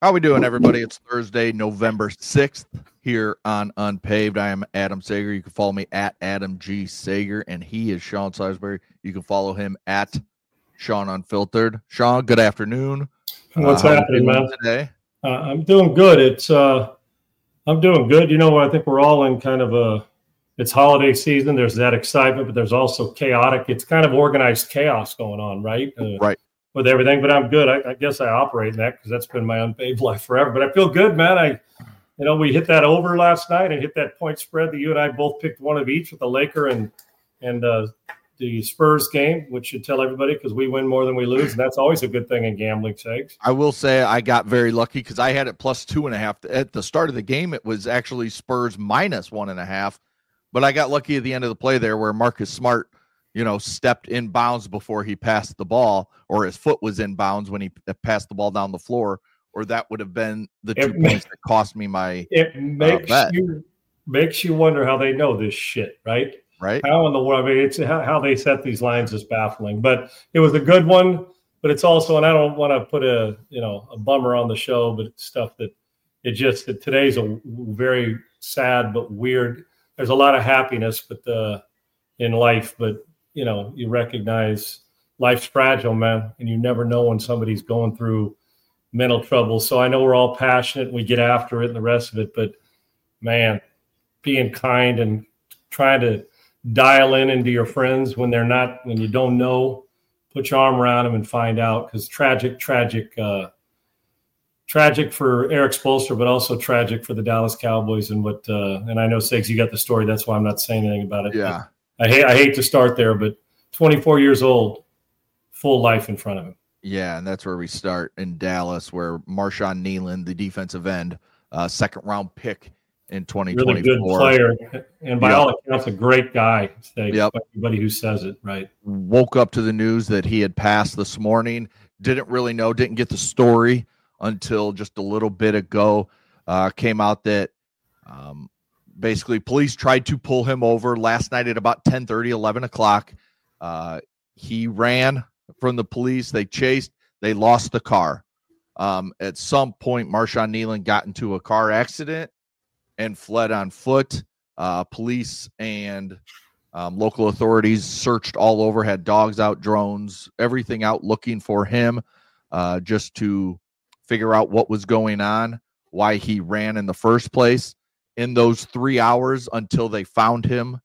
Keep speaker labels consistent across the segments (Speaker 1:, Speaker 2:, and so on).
Speaker 1: How we doing, everybody? It's Thursday, November 6th here on Unpaved. I am Adam Sager. You can follow me at Adam G. Sager, and he is Sean Salisbury. You can follow him at Sean Unfiltered. Sean, good afternoon.
Speaker 2: What's happening, man?
Speaker 1: Today?
Speaker 2: I'm doing good. I'm doing good. You know, I think we're all in kind of it's holiday season. There's that excitement, but there's also chaotic. It's kind of organized chaos going on, right?
Speaker 1: Right.
Speaker 2: With everything, but I'm good. I guess I operate in that because that's been my unpaved life forever. But I feel good, man. We hit that over last night and hit that point spread that you and I both picked one of each with the Laker and the Spurs game, which should tell everybody because we win more than we lose, and that's always a good thing in gambling sakes.
Speaker 1: I will say I got very lucky because I had it plus 2.5 at the start of the game. It was actually Spurs minus 1.5, but I got lucky at the end of the play there where Marcus Smart, stepped in bounds before he passed the ball, or his foot was in bounds when he passed the ball down the floor, or that would have been the 2 points that cost me my bet.
Speaker 2: Makes you wonder how they know this shit, right?
Speaker 1: Right.
Speaker 2: How in the world? I mean, it's how they set these lines is baffling. But it was a good one. But it's also, and I don't want to put a bummer on the show, but it's stuff that today's a very sad but weird. There's a lot of happiness, but in life, but you recognize life's fragile, man, and you never know when somebody's going through mental trouble. So I know we're all passionate, we get after it and the rest of it, but man, being kind and trying to dial into your friends when you don't know, put your arm around them and find out, because tragic for Eric Spoelstra, but also tragic for the Dallas Cowboys and I know, Sigs, you got the story. That's why I'm not saying anything about it.
Speaker 1: Yeah.
Speaker 2: I hate to start there, but 24 years old, full life in front of him.
Speaker 1: Yeah, and that's where we start in Dallas, where Marshawn Kneeland, the defensive end, second-round pick in 2024.
Speaker 2: Really good player, and by all accounts, a great guy. Everybody who says it, right?
Speaker 1: Woke up to the news that he had passed this morning. Didn't really know, didn't get the story until just a little bit ago. Came out that basically police tried to pull him over last night at about 10:30, 11 o'clock. He ran from the police. They chased. They lost the car. At some point, Marshawn Kneeland got into a car accident and fled on foot. Police and local authorities searched all over, had dogs out, drones, everything out looking for him just to figure out what was going on, why he ran in the first place. In those 3 hours until they found him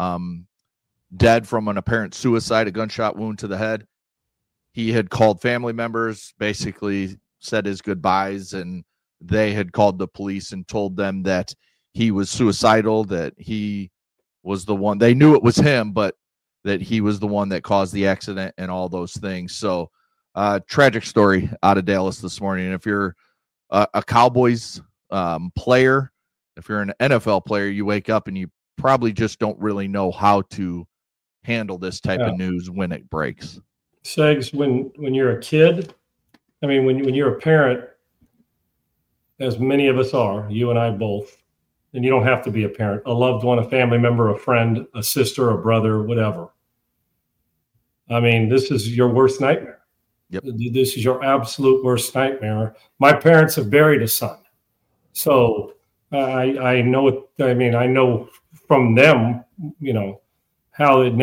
Speaker 1: dead from an apparent suicide, a gunshot wound to the head, he had called family members, basically said his goodbyes, and they had called the police and told them that he was suicidal, that he was the one. They knew it was him, but that he was the one that caused the accident and all those things. So tragic story out of Dallas this morning. And if you're a Cowboys player, if you're an NFL player, you wake up and you probably just don't really know how to handle this type of news when it breaks.
Speaker 2: Segs, when you're a kid, I mean, when you're a parent, as many of us are, you and I both, and you don't have to be a parent, a loved one, a family member, a friend, a sister, a brother, whatever. I mean, this is your worst nightmare.
Speaker 1: Yep.
Speaker 2: This is your absolute worst nightmare. My parents have buried a son. So I know it. I mean, I know from them, how it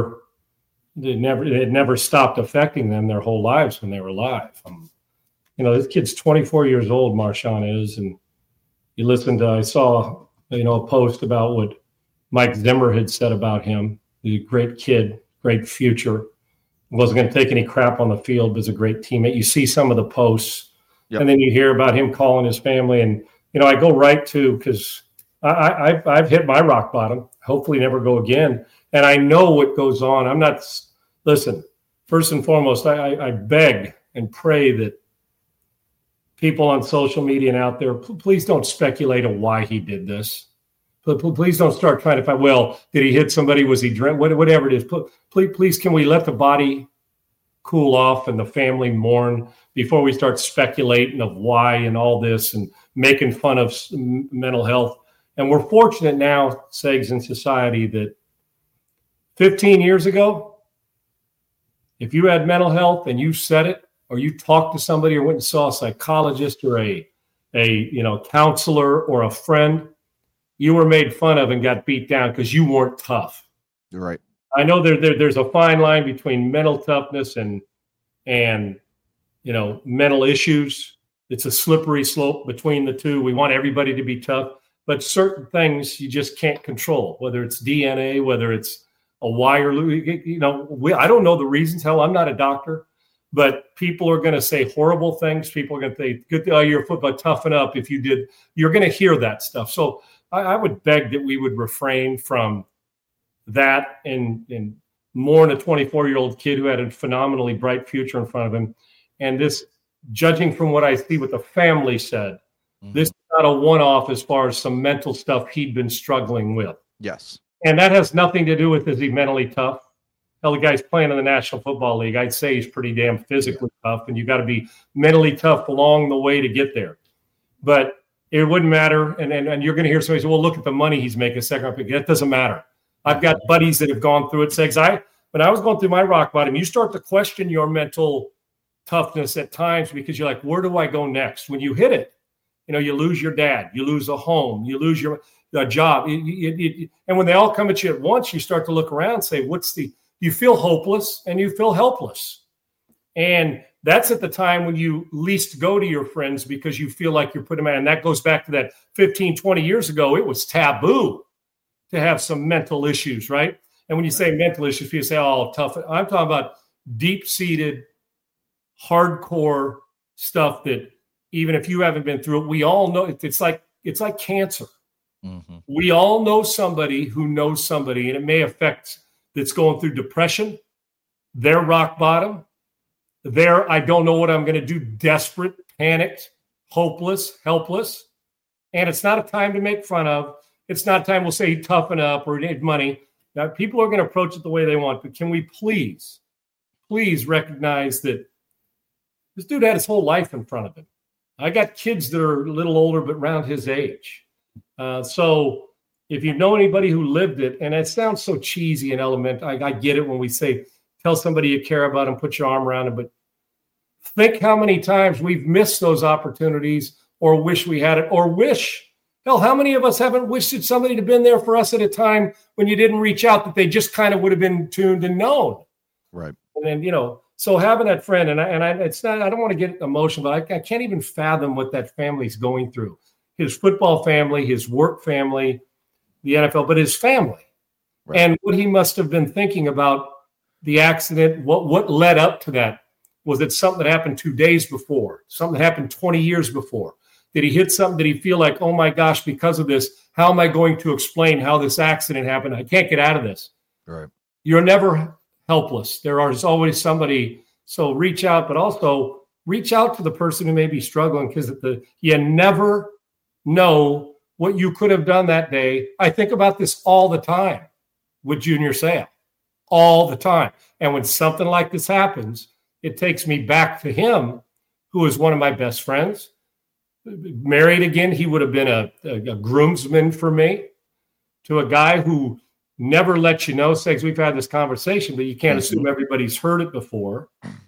Speaker 2: never stopped affecting them their whole lives when they were alive. This kid's 24 years old, Marshawn is, and I saw, a post about what Mike Zimmer had said about him. He's a great kid, great future. Wasn't going to take any crap on the field, but was a great teammate. You see some of the posts, and then you hear about him calling his family, and I go right to, because I've hit my rock bottom, hopefully never go again. And I know what goes on. Listen, first and foremost, I beg and pray that people on social media and out there, please don't speculate on why he did this. Please don't start trying to find, well, did he hit somebody? Was he drunk? Whatever it is. Please, can we let the body cool off and the family mourn before we start speculating of why and all this and making fun of mental health? And we're fortunate now, Segs, in society that 15 years ago, if you had mental health and you said it, or you talked to somebody or went and saw a psychologist or a a counselor or a friend, you were made fun of and got beat down because you weren't tough.
Speaker 1: Right.
Speaker 2: I know there's a fine line between mental toughness and mental issues. It's a slippery slope between the two. We want everybody to be tough, but certain things you just can't control, whether it's DNA, whether it's a wire. I don't know the reasons. Hell, I'm not a doctor, but people are going to say horrible things. People are going to say, "Good, you're football, toughen up." If you did, you're going to hear that stuff. So I would beg that we would refrain from that and more than a 24-year-old kid who had a phenomenally bright future in front of him. And this, judging from what I see, what the family said, this is not a one-off as far as some mental stuff he'd been struggling with.
Speaker 1: Yes.
Speaker 2: And that has nothing to do with, is he mentally tough? Hell, the guy's playing in the National Football League. I'd say he's pretty damn physically tough, and you got to be mentally tough along the way to get there. But it wouldn't matter. And you're going to hear somebody say, well, look at the money he's making, second round pick. That doesn't matter. I've got buddies that have gone through it. When I was going through my rock bottom, you start to question your mental toughness at times because you're like, where do I go next? When you hit it, you lose your dad, you lose a home, you lose your job. And when they all come at you at once, you start to look around and say, you feel hopeless and you feel helpless. And that's at the time when you least go to your friends because you feel like you're putting them out. And that goes back to that 15, 20 years ago. It was taboo to have some mental issues, right? And when you say mental issues, people say, oh, tough. I'm talking about deep-seated, hardcore stuff that even if you haven't been through it, we all know it's like cancer. Mm-hmm. We all know somebody who knows somebody, and it may affect that's going through depression, their rock bottom, their I don't know what I'm going to do, desperate, panicked, hopeless, helpless. And it's not a time to make fun of. It's not a time we'll say toughen up or need money. Now, people are going to approach it the way they want, but can we please recognize that this dude had his whole life in front of him. I got kids that are a little older, but around his age. So if you know anybody who lived it, and it sounds so cheesy and elemental, I get it when we say, tell somebody you care about them, put your arm around them, but think how many times we've missed those opportunities or wish we had it or wish. Hell, how many of us haven't wished that somebody had been there for us at a time when you didn't reach out, that they just kind of would have been tuned and known.
Speaker 1: Right.
Speaker 2: And then, so having that friend, it's not, I don't want to get emotional, but I can't even fathom what that family's going through. His football family, his work family, the NFL, but his family. Right. And what he must have been thinking about the accident, what led up to that. Was it something that happened 2 days before? Something that happened 20 years before? Did he hit something? Did he feel like, oh my gosh, because of this, how am I going to explain how this accident happened? I can't get out of this. Right. You're never helpless. There is always somebody. So reach out, but also reach out to the person who may be struggling, because you never know what you could have done that day. I think about this all the time with Junior Seau, all the time. And when something like this happens, it takes me back to him, who is one of my best friends. Married again, he would have been a groomsman for me, to a guy who never lets you know. Says, we've had this conversation, but you can't assume everybody's heard it before.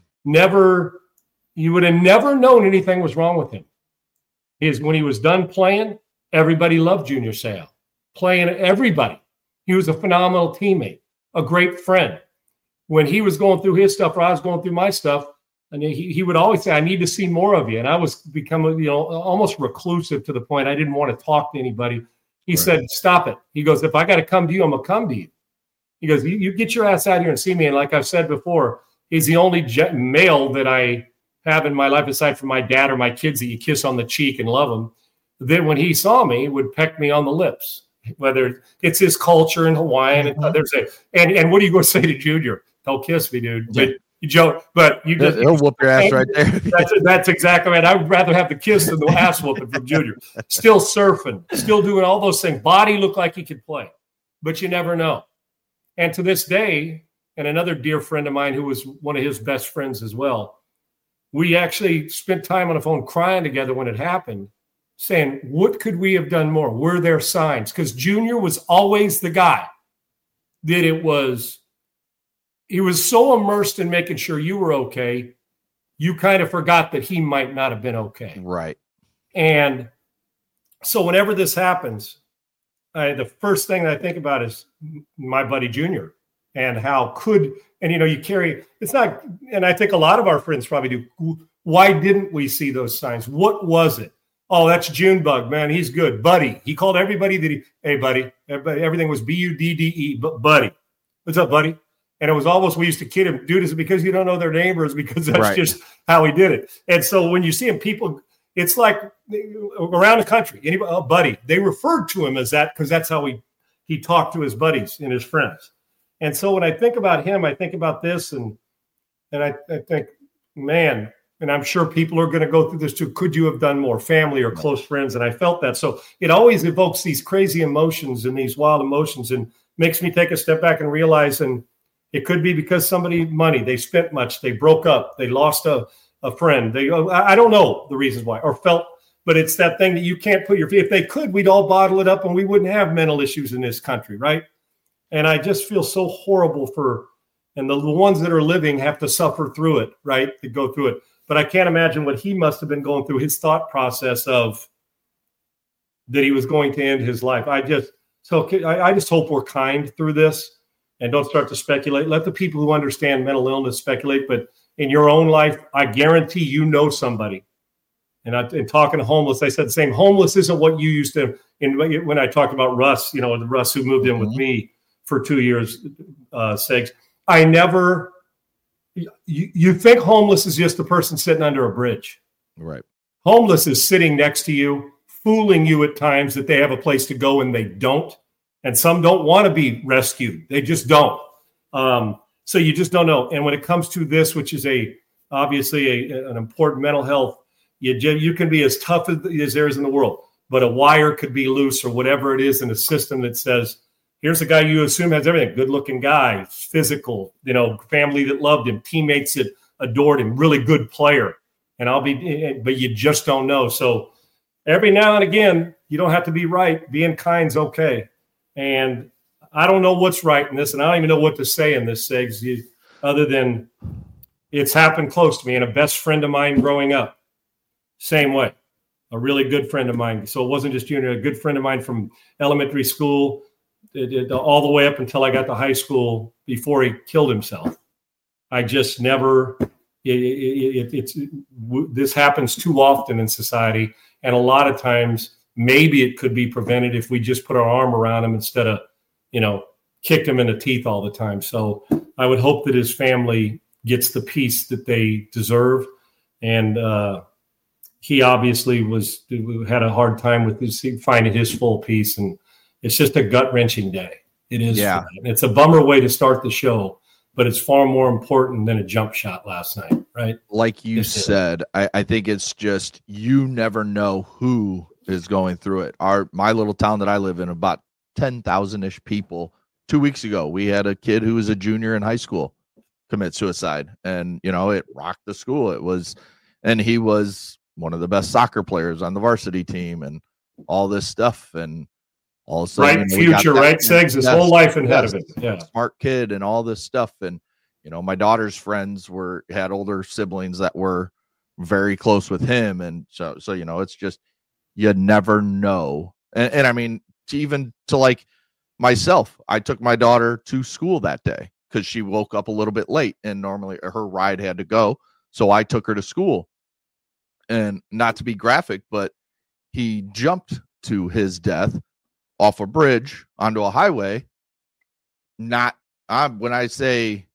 Speaker 2: You would have never known anything was wrong with him. When he was done playing, everybody loved Junior Seau. Playing, everybody. He was a phenomenal teammate, a great friend. When he was going through his stuff, or I was going through my stuff, and he would always say, I need to see more of you. And I was becoming, almost reclusive to the point I didn't want to talk to anybody. He said, stop it. He goes, if I got to come to you, I'm going to come to you. He goes, you get your ass out here and see me. And like I've said before, he's the only male that I have in my life, aside from my dad or my kids, that you kiss on the cheek and love them. Then when he saw me, would peck me on the lips, whether it's his culture in Hawaiian. And others say, and what are you going to say to Junior? Don't kiss me, dude. Yeah. You joke, but you just
Speaker 1: he'll whoop your ass right there.
Speaker 2: That's exactly right. I would rather have the kiss than the ass whooping from Junior. Still surfing, still doing all those things. Body looked like he could play, but you never know. And to this day, and another dear friend of mine who was one of his best friends as well, we actually spent time on the phone crying together when it happened, saying, what could we have done more? Were there signs? Because Junior was always the guy that he was so immersed in making sure you were okay, you kind of forgot that he might not have been okay.
Speaker 1: Right.
Speaker 2: And so whenever this happens, the first thing I think about is my buddy Junior and you carry, it's not, and I think a lot of our friends probably do. Why didn't we see those signs? What was it? Oh, that's Junebug, man. He's good. Buddy. He called everybody hey, buddy. Everything was Budde, buddy. What's up, buddy? And it was almost, we used to kid him, dude, is it because you don't know their neighbors? Because that's just how he did it. And so when you see him, people, it's like around the country, anybody, oh, buddy, they referred to him as that because that's how he talked to his buddies and his friends. And so when I think about him, I think about this and I think, man, and I'm sure people are going to go through this too. Could you have done more? Family or close friends? And I felt that. So it always evokes these crazy emotions and these wild emotions and makes me take a step back and realize, and it could be because money, they spent much, they broke up, they lost a friend. I don't know the reasons why or felt, but it's that thing that you can't put if they could, we'd all bottle it up and we wouldn't have mental issues in this country. Right. And I just feel so horrible and the ones that are living have to suffer through it, right? To go through it. But I can't imagine what he must have been going through, his thought process of that he was going to end his life. I just hope we're kind through this and don't start to speculate. Let the people who understand mental illness speculate. But in your own life, I guarantee you know somebody. And in talking to homeless, I said the same. Homeless isn't what you used to. When I talked about Russ, the Russ who moved in with me for 2 years, Segs. I never. You think homeless is just the person sitting under a bridge.
Speaker 1: Right.
Speaker 2: Homeless is sitting next to you, fooling you at times that they have a place to go and they don't. And some don't want to be rescued. They just don't. So you just don't know. And when it comes to this, which is obviously an important mental health, you can be as tough as there is in the world, but a wire could be loose or whatever it is in a system that says, here's a guy you assume has everything. Good-looking guy, physical, family that loved him, teammates that adored him, really good player. But you just don't know. So every now and again, you don't have to be right. Being kind's okay. And I don't know what's right in this, and I don't even know what to say in this, Segs, other than it's happened close to me. And a best friend of mine growing up, same way. A really good friend of mine. So it wasn't just Junior, a good friend of mine from elementary school, all the way up until I got to high school before he killed himself. I just never, this happens too often in society. And a lot of times, maybe it could be prevented if we just put our arm around him instead of, kicked him in the teeth all the time. So I would hope that his family gets the peace that they deserve. And he obviously had a hard time with finding his full peace. And it's just a gut-wrenching day. It is. Yeah. It's a bummer way to start the show, but it's far more important than a jump shot last night, right?
Speaker 1: Like you said, I think it's just you never know who is going through it. My little town that I live in, about 10,000-ish people. 2 weeks ago, we had a kid who was a junior in high school commit suicide, and it rocked the school. And he was one of the best soccer players on the varsity team, and all this stuff, and all of a sudden,
Speaker 2: right future, right? Segs his whole life ahead of it. Yeah,
Speaker 1: smart kid, and all this stuff, and my daughter's friends had older siblings that were very close with him, and so it's just you never know, and I mean, even to like myself, I took my daughter to school that day because she woke up a little bit late, and normally her ride had to go, so I took her to school, and not to be graphic, but he jumped to his death off a bridge onto a highway. When I say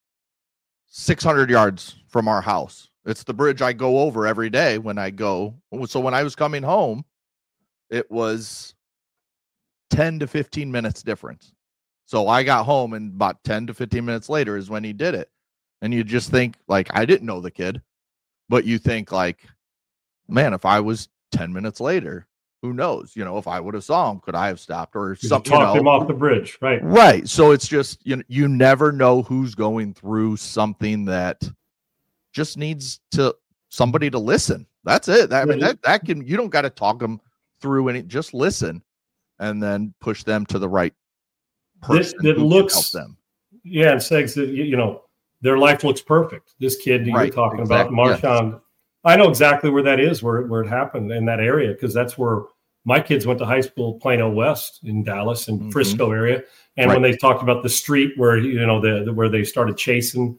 Speaker 1: 600 yards from our house, it's the bridge I go over every day when I go. So when I was coming home, it was 10 to 15 minutes difference. So I got home, and about 10 to 15 minutes later is when he did it. And you just think, like, I didn't know the kid, but you think, like, man, if I was 10 minutes later, who knows? If I would have saw him, could I have stopped or something?
Speaker 2: Talked him off the bridge, right?
Speaker 1: Right. So it's just you never know who's going through something that just needs somebody to listen. That's it. I mean, that can, you don't got to talk them through any. Just listen, and then push them to the right person
Speaker 2: that looks
Speaker 1: help them.
Speaker 2: Yeah, and says that their life looks perfect. This kid you're talking about, Marshawn. I know exactly where that is, where it happened in that area, because that's where my kids went to high school, Plano West in Dallas and Frisco area. And when they talked about the street where, where they started chasing,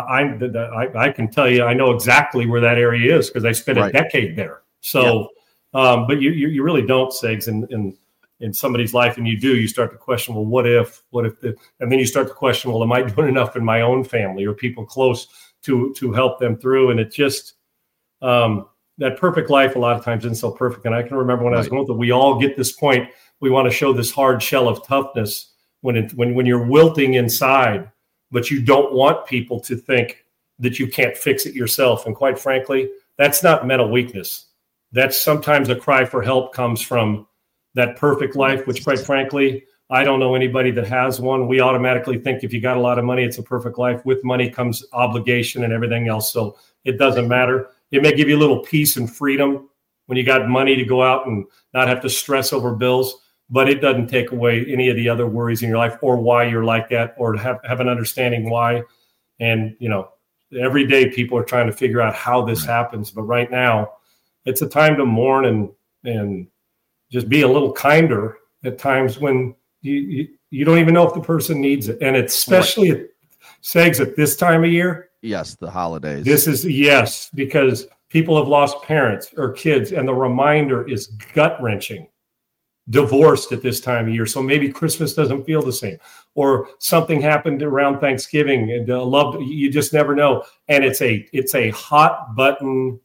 Speaker 2: I can tell you, I know exactly where that area is because I spent a decade there. So, but you really don't, Segs, in somebody's life, and you start to question, well, what if, and then you start to question, well, am I doing enough in my own family or people close to help them through? And it just, that perfect life a lot of times isn't so perfect. And I can remember when I was going through, we all get this point, we want to show this hard shell of toughness when you're wilting inside, but you don't want people to think that you can't fix it yourself. And quite frankly, that's not mental weakness. That's sometimes a cry for help comes from that perfect life, which quite frankly, I don't know anybody that has one. We automatically think if you got a lot of money, it's a perfect life. With money comes obligation and everything else. So it doesn't matter. It may give you a little peace and freedom when you got money to go out and not have to stress over bills, but it doesn't take away any of the other worries in your life or why you're like that, or to have an understanding why. And, every day people are trying to figure out how this happens. But right now, it's a time to mourn and just be a little kinder at times when you don't even know if the person needs it. And it's especially at Segs at this time of year.
Speaker 1: Yes, the holidays.
Speaker 2: Because people have lost parents or kids, and the reminder is gut-wrenching. Divorced at this time of year, so maybe Christmas doesn't feel the same, or something happened around Thanksgiving and you just never know. And it's a hot button,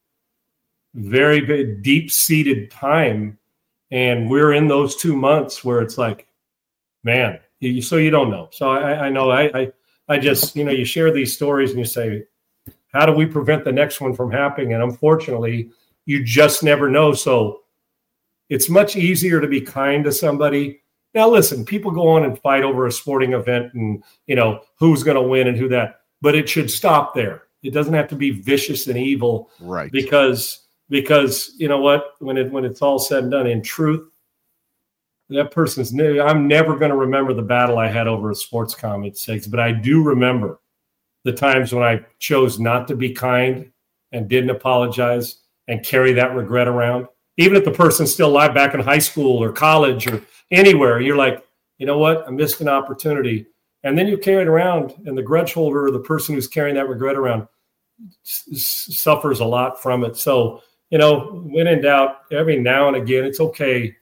Speaker 2: very, very deep-seated time, and we're in those 2 months where it's like, man, so you don't know. So I know I just, you share these stories and you say, how do we prevent the next one from happening? And unfortunately, you just never know. So it's much easier to be kind to somebody. Now, listen, people go on and fight over a sporting event and, who's going to win and who that, but it should stop there. It doesn't have to be vicious and evil.
Speaker 1: Right.
Speaker 2: Because you know what, when it's all said and done, in truth, that person's new. I'm never going to remember the battle I had over a sports comment, Segs, but I do remember the times when I chose not to be kind and didn't apologize and carry that regret around. Even if the person's still alive back in high school or college or anywhere, you're like, you know what? I missed an opportunity. And then you carry it around, and the grudge holder or the person who's carrying that regret around suffers a lot from it. So, when in doubt, every now and again, it's okay.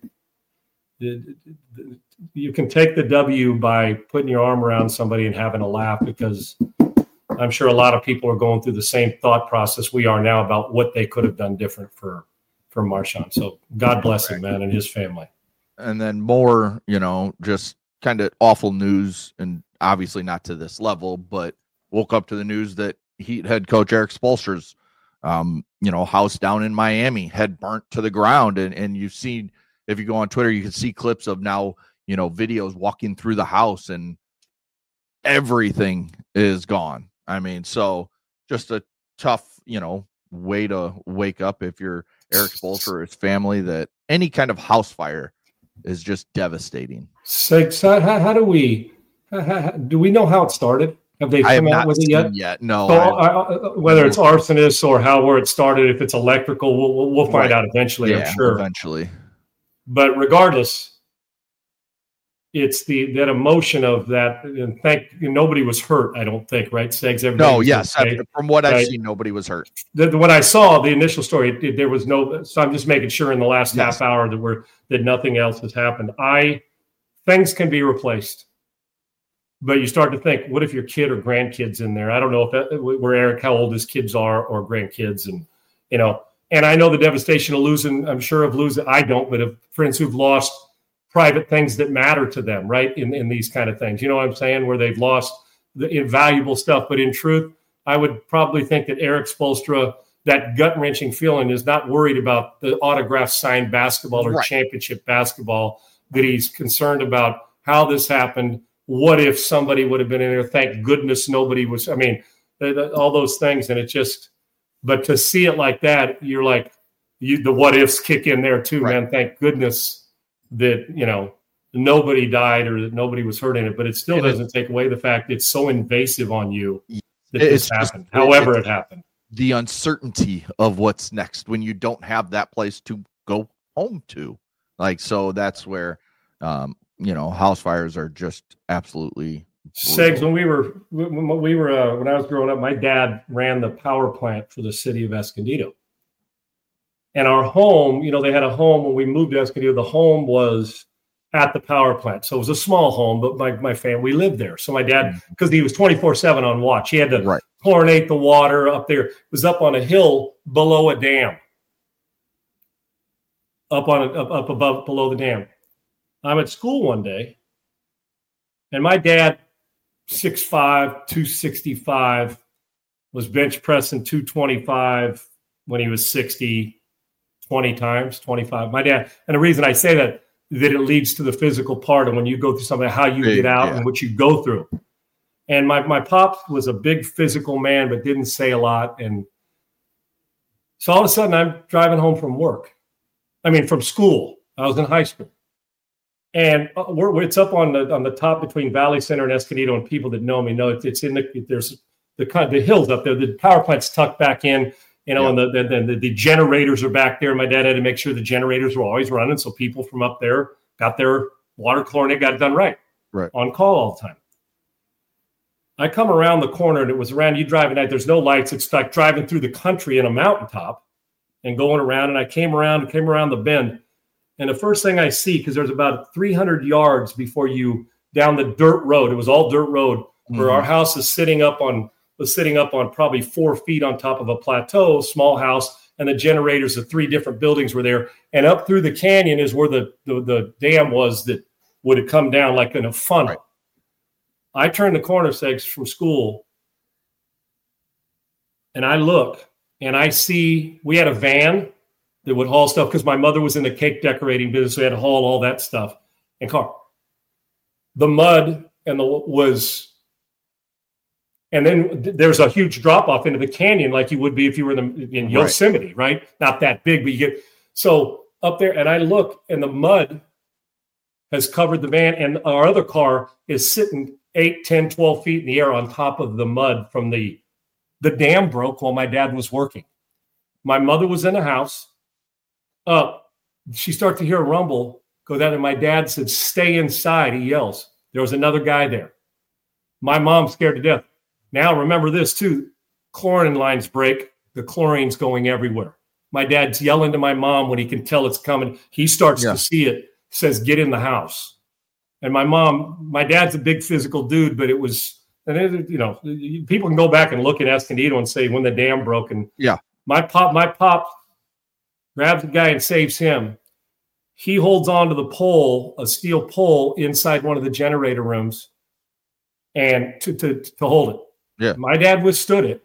Speaker 2: You can take the W by putting your arm around somebody and having a laugh, because I'm sure a lot of people are going through the same thought process we are now about what they could have done different for Marshawn. So God bless him, man, and his family.
Speaker 1: And then more, just kind of awful news, and obviously not to this level, but woke up to the news that Heat head coach Erik Spoelstra's, house down in Miami had burnt to the ground. And you've seen, if you go on Twitter, you can see clips of now, videos walking through the house and everything is gone. I mean, so just a tough, way to wake up if you're Erik Spoelstra or his family, that any kind of house fire is just devastating.
Speaker 2: So how do we know how it started? Have they come out with it yet?
Speaker 1: No.
Speaker 2: So, whether it's arsonist or where it started, if it's electrical, we'll find out eventually.
Speaker 1: Yeah,
Speaker 2: I'm sure.
Speaker 1: Eventually.
Speaker 2: But regardless, it's that emotion of that. And nobody was hurt, I don't think, right, Segs?
Speaker 1: No, yes. From what I've seen, nobody was hurt.
Speaker 2: When I saw the initial story, there was no. So I'm just making sure in the last half hour that nothing else has happened. Things can be replaced. But you start to think, what if your kid or grandkids in there? I don't know where Erik, how old his kids are or grandkids. And, and I know the devastation of losing, I'm sure of losing, I don't, but of friends who've lost private things that matter to them, right? In these kind of things, you know what I'm saying? Where they've lost the invaluable stuff. But in truth, I would probably think that Erik Spoelstra, that gut-wrenching feeling, is not worried about the autograph signed basketball or championship basketball, that he's concerned about how this happened. What if somebody would have been in there? Thank goodness nobody was. I mean, all those things. And but to see it like that, you're like, the what ifs kick in there too, man. Thank goodness that, nobody died or that nobody was hurt in it. But it still doesn't take away the fact it's so invasive on you that this happened, however it happened.
Speaker 1: the uncertainty of what's next when you don't have that place to go home to. Like, so that's where, house fires are just absolutely
Speaker 2: Segs, when I was growing up, my dad ran the power plant for the city of Escondido. And our home, they had a home when we moved to Escondido. The home was at the power plant. So it was a small home, but my family lived there. So my dad, because he was 24/7 on watch, he had to chlorinate the water up there. It was up on a hill below a dam. Up above, below the dam. I'm at school one day, and my dad, 6'5", 265, was bench pressing 225 when he was 60, 20 times, 25. My dad, and the reason I say that it leads to the physical part of when you go through something, how you get out and what you go through. And my pop was a big physical man, but didn't say a lot. And so all of a sudden I'm driving home from from school. I was in high school. And it's up on the top between Valley Center and Escondido, and people that know me know it's in there's the hills up there. The power plant's tucked back in, and the generators are back there. My dad had to make sure the generators were always running, so people from up there got their water chlorinated, got it done right on call all the time. I come around the corner, and it was around, you drive at night, there's no lights. It's like driving through the country in a mountaintop and going around, and I came around the bend. And the first thing I see, because there's about 300 yards before you down the dirt road, it was all dirt road, where our house was sitting up on probably 4 feet on top of a plateau, small house, and the generators of 3 different buildings were there. And up through the canyon is where the dam was that would have come down like in a funnel. Right. I turned the corner, Segs, from school, and I look, and I see we had a van that would haul stuff because my mother was in the cake decorating business. So we had to haul all that stuff and car. The mud and and then there's a huge drop off into the canyon like you would be if you were in Yosemite, right? Not that big, but you get so up there. And I look, and the mud has covered the van, and our other car is sitting 8, 10, 12 feet in the air on top of the mud from the dam broke while my dad was working. My mother was in the house. She starts to hear a rumble go down, and my dad said, "Stay inside." He yells. There was another guy there. My mom's scared to death. Now remember this too: chlorine lines break. The chlorine's going everywhere. My dad's yelling to my mom when he can tell it's coming. He starts to see it. Says, "Get in the house." And my dad's a big physical dude, but it was, and people can go back and look at Escondido and say when the dam broke, and my pop grabs the guy and saves him. He holds on to the pole, a steel pole inside one of the generator rooms, and to hold it. Yeah. My dad withstood it.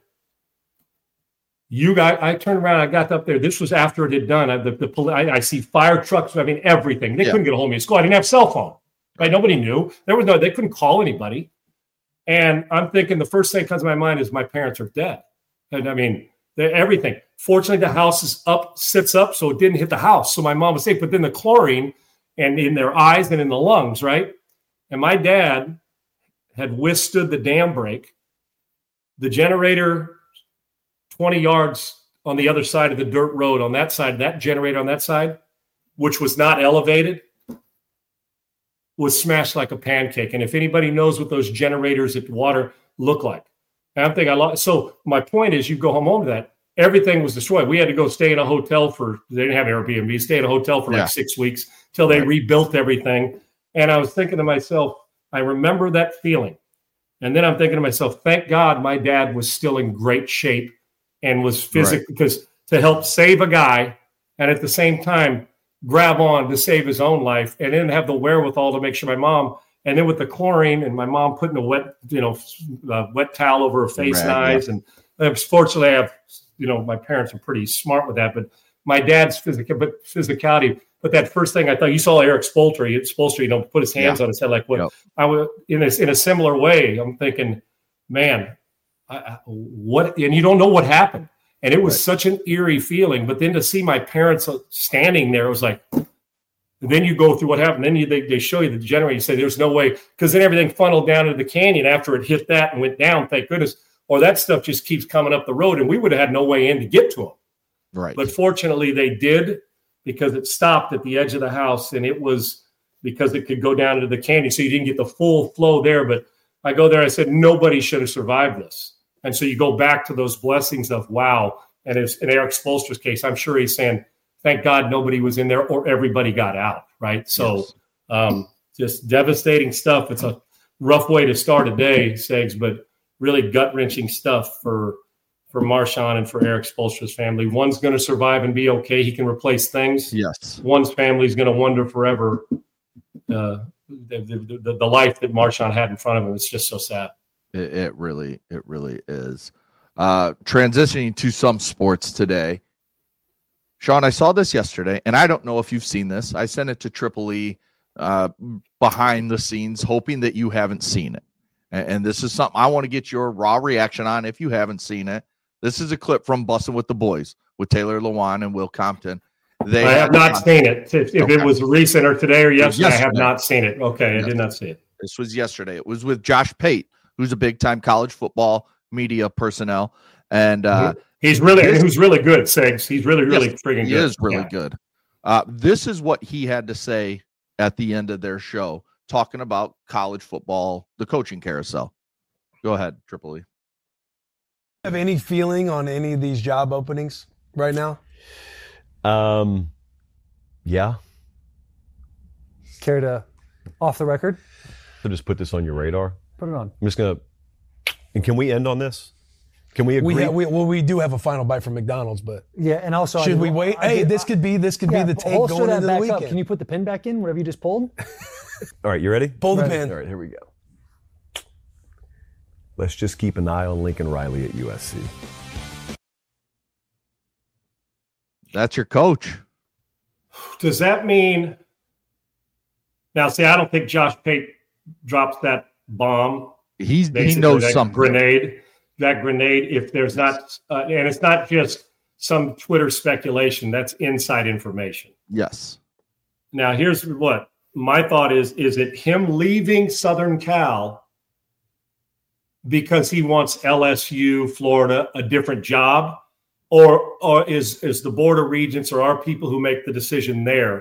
Speaker 2: I turned around, I got up there. This was after it had done. I see fire trucks. I mean, everything. They couldn't get a hold of me at school. I didn't have a cell phone. Right? Nobody knew. They couldn't call anybody. And I'm thinking the first thing that comes to my mind is my parents are dead. And I mean, everything. Fortunately, the house sits up, so it didn't hit the house. So my mom was safe. But then the chlorine and in their eyes and in the lungs, right? And my dad had withstood the dam break. The generator 20 yards on the other side of the dirt road, on that side, that generator on that side, which was not elevated, was smashed like a pancake. And if anybody knows what those generators at water look like, and I'm thinking, so my point is, you go home to that, everything was destroyed. We had to go stay in a hotel they didn't have Airbnb, stay in a hotel for like 6 weeks till they rebuilt everything. And I was thinking to myself, I remember that feeling. And then I'm thinking to myself, thank God my dad was still in great shape and was physically, because to help save a guy and at the same time grab on to save his own life, and then have the wherewithal to make sure my mom, and then with the chlorine and my mom putting a wet towel over her face and eyes. And fortunately I have, my parents are pretty smart with that, but my dad's physicality. But that first thing I thought, you saw Eric Spolstra, put his hands on his head like what? Yep. I was in a similar way. I'm thinking, man, what? And you don't know what happened, and it was such an eerie feeling. But then to see my parents standing there, it was like. Then you go through what happened. Then they show you the generator. You say, "There's no way," because then everything funneled down into the canyon after it hit that and went down. Thank goodness. or that stuff just keeps coming up the road, and we would have had no way in to get to them.
Speaker 1: Right.
Speaker 2: But fortunately, they did, because it stopped at the edge of the house, and it was because it could go down into the canyon, so you didn't get the full flow there. But I go there, I said, nobody should have survived this. And so you go back to those blessings of, wow. And it's in Eric Spoelstra's case, I'm sure he's saying, thank God nobody was in there or everybody got out, right? So just devastating stuff. It's a rough way to start a day, Segs, but really gut-wrenching stuff for Marshawn and for Eric Spoelstra's family. One's going to survive and be okay. He can replace things.
Speaker 1: Yes.
Speaker 2: One's family is going to wonder forever the life that Marshawn had in front of him. It's just so sad.
Speaker 1: It really is. Transitioning to some sports today. Sean, I saw this yesterday, and I don't know if you've seen this. I sent it to Triple E behind the scenes, hoping that you haven't seen it. And this is something I want to get your raw reaction on if you haven't seen it. This is a clip from Bussin' with the Boys with Taylor Lewan and Will Compton.
Speaker 2: I have not seen it. If it was recent or today or yesterday, I have not seen it. Okay, I did not see it.
Speaker 1: This was yesterday. It was with Josh Pate, who's a big-time college football media personnel. And
Speaker 2: who's really good, Segs. He's really freaking good.
Speaker 1: He is really good. This is what he had to say at the end of their show, talking about college football, the coaching carousel. Go ahead, Triple E.
Speaker 3: Have any feeling on any of these job openings right now?
Speaker 4: Yeah.
Speaker 5: Care to off the record?
Speaker 4: So just put this on your radar.
Speaker 5: Put it on.
Speaker 4: I'm just gonna. And can we end on this? Can we agree?
Speaker 3: We do have a final bite from McDonald's, but
Speaker 5: yeah. And also,
Speaker 3: should we wait? This could be the take going into the weekend.
Speaker 5: Can you put the pin back in? Whatever you just pulled.
Speaker 4: All right, you ready?
Speaker 3: Pull the pin.
Speaker 4: All right, here we go. Let's just keep an eye on Lincoln Riley at USC.
Speaker 1: That's your coach.
Speaker 2: Does that mean? Now, see, I don't think Josh Pate drops that bomb.
Speaker 1: He knows something.
Speaker 2: That grenade. If there's not, and it's not just some Twitter speculation. That's inside information.
Speaker 1: Yes.
Speaker 2: Now, here's what my thought is: is it him leaving Southern Cal because he wants LSU, Florida, a different job, or is the Board of Regents or our people who make the decision there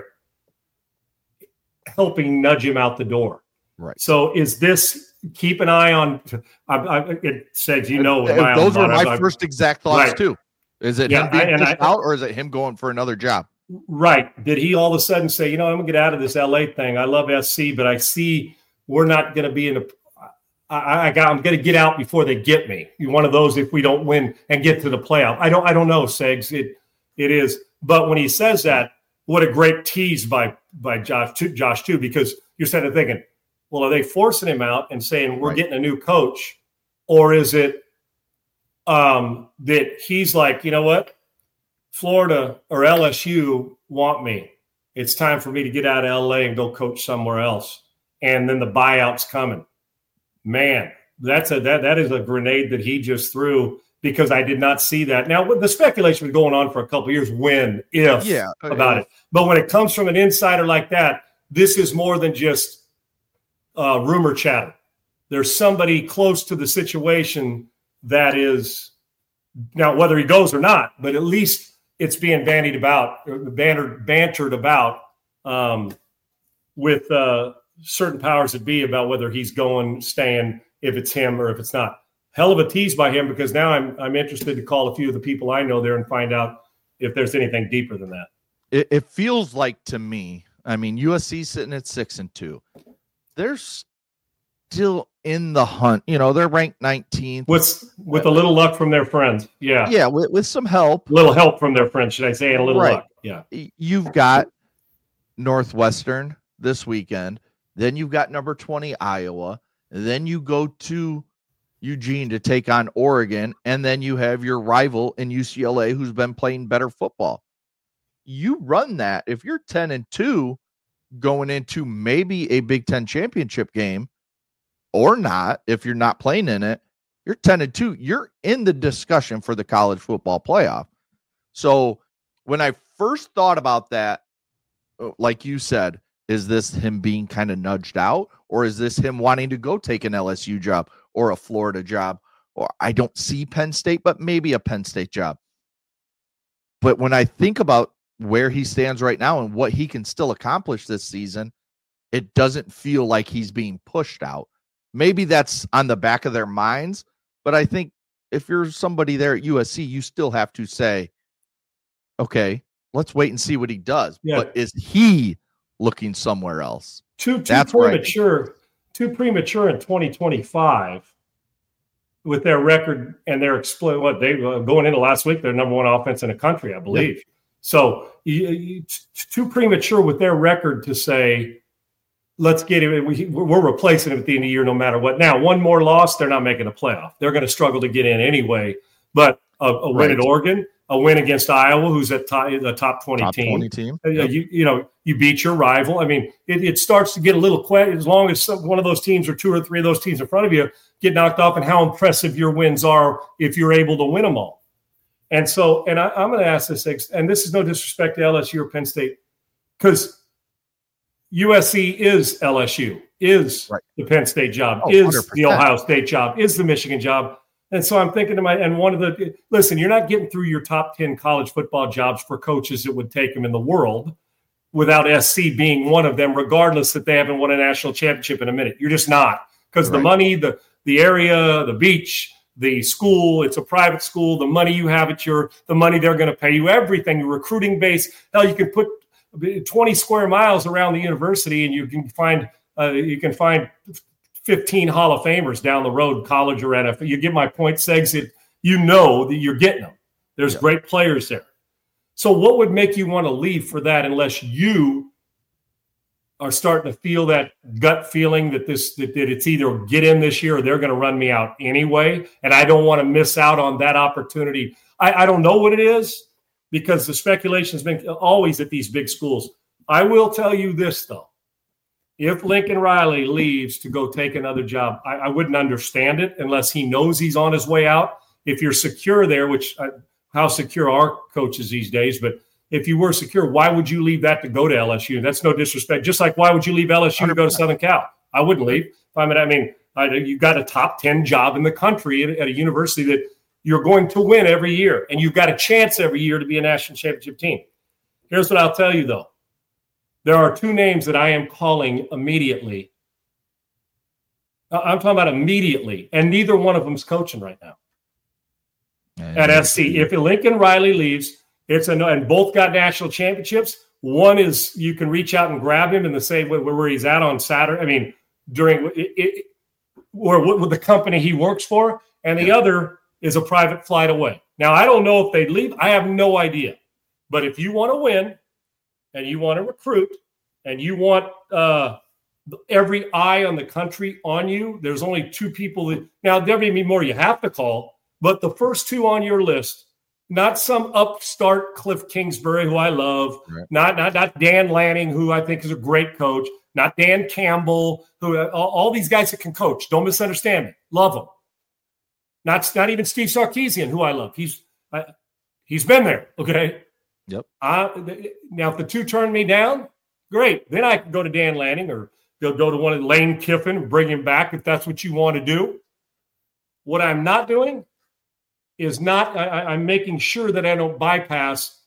Speaker 2: helping nudge him out the door?
Speaker 1: Right.
Speaker 2: So is this keep an eye on? It says
Speaker 1: those were my first exact thoughts too. Is it him being pushed out, or is it him going for another job?
Speaker 2: Right. Did he all of a sudden say, I'm gonna get out of this LA thing? I love SC, but I see we're not gonna be in a. I'm gonna get out before they get me. You're one of those if we don't win and get to the playoff. I don't know, Segs. It is. But when he says that, what a great tease by Josh too, because you're sitting there thinking, well, are they forcing him out and saying we're getting a new coach, or is it that he's like, you know what, Florida or LSU want me. It's time for me to get out of LA and go coach somewhere else, and then the buyout's coming. Man, that is a grenade that he just threw, because I did not see that. Now, the speculation was going on for a couple of years, about it. But when it comes from an insider like that, this is more than just rumor chatter. There's somebody close to the situation that is, now whether he goes or not, but at least it's being bantered about with certain powers that be about whether he's going, staying, if it's him or if it's not. Hell of a tease by him, because now I'm interested to call a few of the people I know there and find out if there's anything deeper than that.
Speaker 1: It feels like to me, I mean, USC sitting at 6-2. They're still in the hunt. They're ranked 19th.
Speaker 2: With a little luck from their friends. Yeah.
Speaker 1: Yeah, with some help.
Speaker 2: A little help from their friends, should I say, and a little luck. Yeah.
Speaker 1: You've got Northwestern this weekend. Then you've got number 20 Iowa. And then you go to Eugene to take on Oregon. And then you have your rival in UCLA, who's been playing better football. You run that. If you're 10-2 going into maybe a Big Ten championship game, or not, if you're not playing in it, you're 10-2. You're in the discussion for the college football playoff. So when I first thought about that, like you said, is this him being kind of nudged out, or is this him wanting to go take an LSU job or a Florida job or I don't see Penn State, but maybe a Penn State job. But when I think about where he stands right now and what he can still accomplish this season, it doesn't feel like he's being pushed out. Maybe that's on the back of their minds, but I think if you're somebody there at USC, you still have to say, okay, let's wait and see what he does.
Speaker 2: Yeah.
Speaker 1: But is he looking somewhere else?
Speaker 2: Too
Speaker 1: That's where
Speaker 2: too premature in 2025 with their record and their going into last week, they're number one offense in the country, I believe. Yeah. So too premature with their record to say, let's get him. We're replacing him at the end of the year, no matter what. Now, one more loss, they're not making a playoff. They're going to struggle to get in anyway. But a win at Oregon, a win against Iowa, who's at the top 20 team. Yep. You beat your rival. I mean, it starts to get a little question as long as one of those teams or two or three of those teams in front of you get knocked off, and how impressive your wins are if you're able to win them all. And so, and I'm going to ask this, and this is no disrespect to LSU or Penn State, because USC is LSU, is the Penn State job, is 100%. The Ohio State job, is the Michigan job. And so I'm thinking to listen, you're not getting through your top 10 college football jobs for coaches that would take them in the world without SC being one of them, regardless that they haven't won a national championship in a minute. You're just not, because the money, the area, the beach, the school, it's a private school, the money you have the money they're going to pay you, everything, your recruiting base. Hell, you can put 20 square miles around the university and you can find 15 Hall of Famers down the road, college or NFL. You get my point, Segs. That you're getting them. There's great players there. So what would make you want to leave for that unless you are starting to feel that gut feeling that it's either get in this year or they're going to run me out anyway, and I don't want to miss out on that opportunity. I don't know what it is, because the speculation has been always at these big schools. I will tell you this, though. If Lincoln Riley leaves to go take another job, I wouldn't understand it unless he knows he's on his way out. If you're secure there, how secure are coaches these days, but if you were secure, why would you leave that to go to LSU? That's no disrespect. Just like why would you leave LSU to go to Southern Cal? I wouldn't leave. You got a top 10 job in the country at a university that you're going to win every year, and you've got a chance every year to be a national championship team. Here's what I'll tell you, though. There are two names that I am calling immediately. I'm talking about immediately, and neither one of them is coaching right now at SC. If Lincoln Riley leaves, and both got national championships. One is you can reach out and grab him and say where he's at on Saturday. I mean, during it, or with the company he works for, and the other is a private flight away. Now, I don't know if they'd leave. I have no idea. But if you want to win and you want to recruit and you want every eye on the country on you, there's only two people now there may be more you have to call, but the first two on your list, not some upstart Cliff Kingsbury, who I love, not Dan Lanning, who I think is a great coach, not Dan Campbell, who all these guys that can coach. Don't misunderstand me. Love them. Not even Steve Sarkisian, who I love. He's been there. Okay.
Speaker 1: Yep.
Speaker 2: Now, if the two turn me down, great. Then I can go to Dan Lanning or they'll go to one of Lane Kiffin and bring him back if that's what you want to do. What I'm not doing is I'm making sure that I don't bypass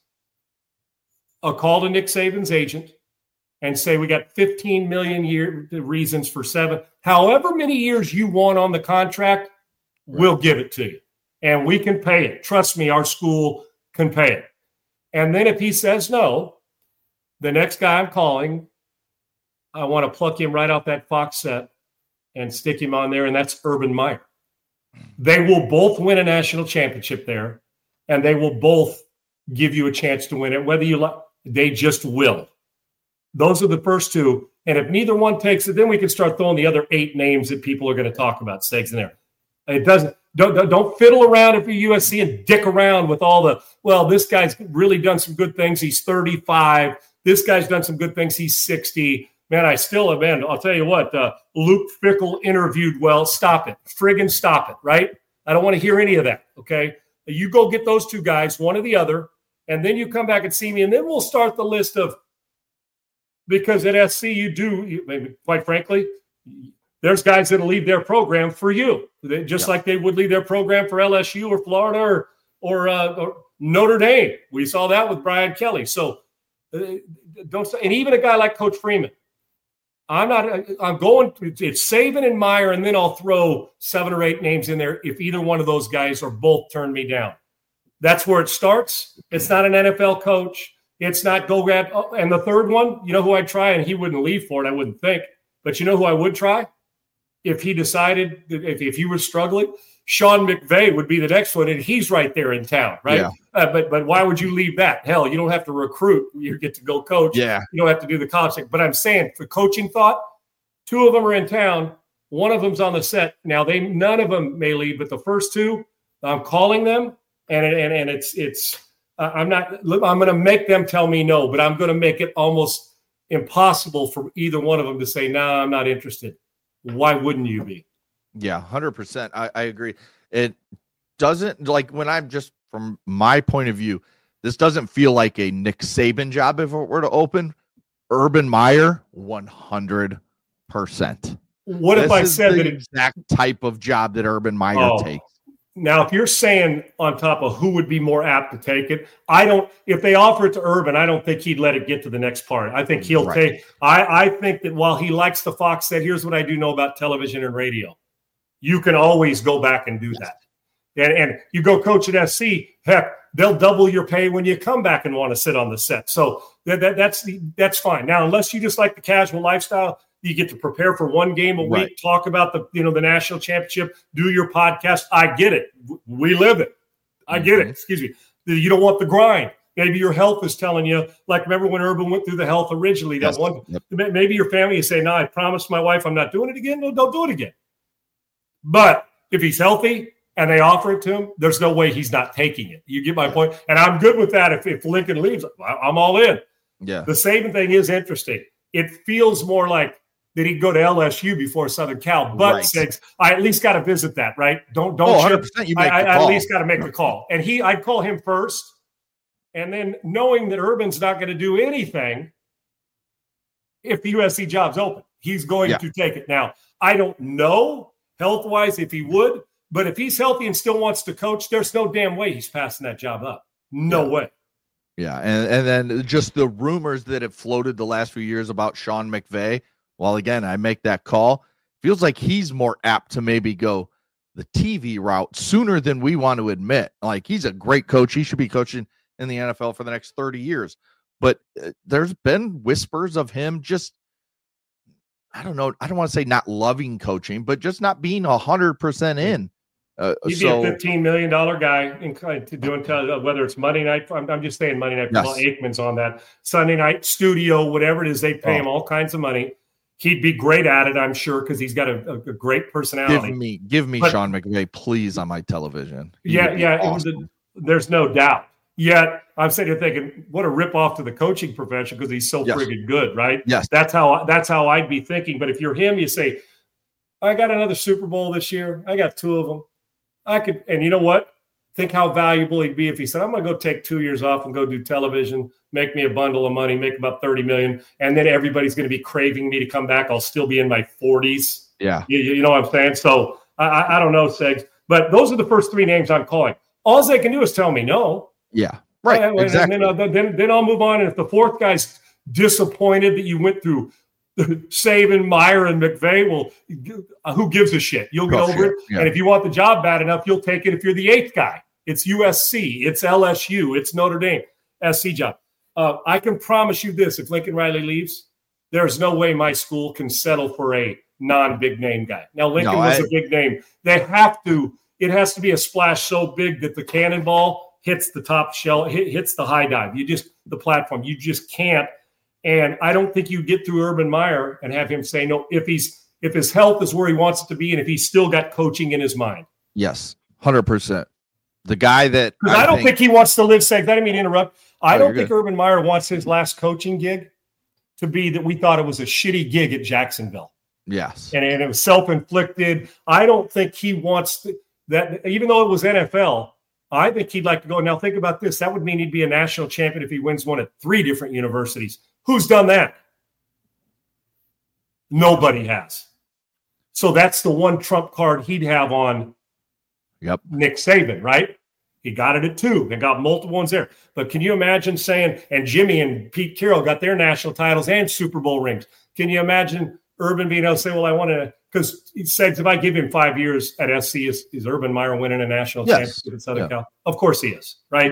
Speaker 2: a call to Nick Saban's agent and say we got 15 million reasons for 7. However many years you want on the contract, we'll give it to you. And we can pay it. Trust me, our school can pay it. And then if he says no, the next guy I'm calling, I want to pluck him right off that Fox set and stick him on there, and that's Urban Meyer. They will both win a national championship there, and they will both give you a chance to win it. Whether you like, they just will. Those are the first two. And if neither one takes it, then we can start throwing the other 8 names that people are going to talk about, Steaks, in there. It doesn't. Don't fiddle around if you're USC and dick around with all this guy's really done some good things. He's 35. This guy's done some good things. He's 60. Man, I'll tell you what, Luke Fickell interviewed well. Stop it. Friggin' stop it, right? I don't want to hear any of that, okay? You go get those two guys, one or the other, and then you come back and see me, and then we'll start the list of – because at SC quite frankly, There's guys that'll leave their program for you, like they would leave their program for LSU or Florida or Notre Dame. We saw that with Brian Kelly. So don't. And even a guy like Coach Freeman. I'm going. It's Saban and Meyer, and then I'll throw 7 or 8 names in there if either one of those guys or both turn me down. That's where it starts. It's not an NFL coach. It's not go get. And the third one, you know who I'd try, and he wouldn't leave for it, I wouldn't think. But you know who I would try? If he decided, if he was struggling, Sean McVay would be the next one, and he's right there in town, right? Yeah. But why would you leave that? Hell, you don't have to recruit. You get to go coach.
Speaker 1: Yeah.
Speaker 2: You don't have to do the college thing. But I'm saying for coaching thought, 2 of them are in town. One of them's on the set. Now, none of them may leave, but the first 2, I'm calling them, and it's I'm going to make them tell me no, but I'm going to make it almost impossible for either one of them to say, "No, I'm not interested." Why wouldn't you be?
Speaker 1: Yeah, 100%. I agree. It doesn't, like, when I'm just from my point of view, this doesn't feel like a Nick Saban job if it were to open. Urban Meyer, 100%.
Speaker 2: What if I said that
Speaker 1: exact type of job that Urban Meyer takes?
Speaker 2: Now, if you're saying on top of who would be more apt to take it, if they offer it to Urban, I don't think he'd let it get to the next part. I think he'll take, I think that while he likes the Fox set, here's what I do know about television and radio. You can always go back and do that. And you go coach at SC, heck, they'll double your pay when you come back and want to sit on the set. So that's fine. Now, unless you just like the casual lifestyle, you get to prepare for 1 game a week, talk about the national championship, do your podcast. I get it. We live it. I get it. Excuse me. You don't want the grind. Maybe your health is telling you, like, remember when Urban went through the health originally? Maybe your family is saying, "No, I promised my wife I'm not doing it again." No, don't do it again. But if he's healthy and they offer it to him, there's no way he's not taking it. You get my point? And I'm good with that. If Lincoln leaves, I'm all in.
Speaker 1: Yeah.
Speaker 2: The Saban thing is interesting. It feels more like that he'd go to LSU before Southern Cal, but I at least got to visit that, right? Don't.
Speaker 1: 100%. You make the call.
Speaker 2: I at least got to make the call, and I'd call him first, and then knowing that Urban's not going to do anything if the USC job's open, he's going to take it. Now, I don't know health-wise if he would, but if he's healthy and still wants to coach, there's no damn way he's passing that job up. No way.
Speaker 1: Yeah, and then just the rumors that have floated the last few years about Sean McVay. Well, again, I make that call. Feels like he's more apt to maybe go the TV route sooner than we want to admit. Like, he's a great coach. He should be coaching in the NFL for the next 30 years. But there's been whispers of him just, I don't know, I don't want to say not loving coaching, but just not being 100% in.
Speaker 2: He'd be a $15 million guy doing whether it's Monday night. I'm just saying Monday night football. Aikman's on that. Sunday night studio, whatever it is, they pay him all kinds of money. He'd be great at it, I'm sure, because he's got a great personality.
Speaker 1: Give me Sean McVay, please, on my television.
Speaker 2: Awesome. There's no doubt. Yet I'm sitting here thinking, what a ripoff to the coaching profession because he's so friggin' good, right?
Speaker 1: Yes,
Speaker 2: that's how I'd be thinking. But if you're him, you say, I got another Super Bowl this year. I got 2 of them. I could, and you know what? Think how valuable he'd be if he said, I'm going to go take 2 years off and go do television, make me a bundle of money, make about $30 million, and then everybody's going to be craving me to come back. I'll still be in my 40s.
Speaker 1: Yeah.
Speaker 2: You know what I'm saying? So I don't know, Segs, but those are the first 3 names I'm calling. All they can do is tell me no.
Speaker 1: Yeah, right, exactly.
Speaker 2: And then I'll move on. And if the 4th guy's disappointed that you went through Saban, Meyer, and McVay, well, who gives a shit? You'll get over it. Yeah. And if you want the job bad enough, you'll take it if you're the 8th guy. It's USC, it's LSU, it's Notre Dame, SC job. I can promise you this, if Lincoln Riley leaves, there's no way my school can settle for a non-big name guy. Now, Lincoln was a big name. It has to be a splash so big that the cannonball hits the top shell, hits the high dive. The platform, you just can't. And I don't think you get through Urban Meyer and have him say no if his health is where he wants it to be and if he's still got coaching in his mind.
Speaker 1: Yes, 100%. The guy that
Speaker 2: I don't think he wants to live safe. I didn't mean to interrupt. I don't think Urban Meyer wants his last coaching gig to be that we thought it was a shitty gig at Jacksonville.
Speaker 1: Yes.
Speaker 2: And it was self-inflicted. I don't think he wants that, even though it was NFL, I think he'd like to go. Now think about this. That would mean he'd be a national champion if he wins one at 3 different universities. Who's done that? Nobody has. So that's the one trump card he'd have on Nick Saban, right? He got it at 2. They got multiple ones there. But can you imagine saying, and Jimmy and Pete Carroll got their national titles and Super Bowl rings. Can you imagine Urban being able to say, well, I want to, because he says if I give him 5 years at SC, is Urban Meyer winning a national championship at Southern Cal? Of course he is, right?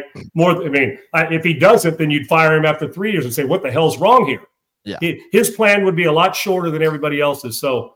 Speaker 2: If he doesn't, then you'd fire him after 3 years and say, what the hell's wrong here?
Speaker 1: Yeah.
Speaker 2: His plan would be a lot shorter than everybody else's. So,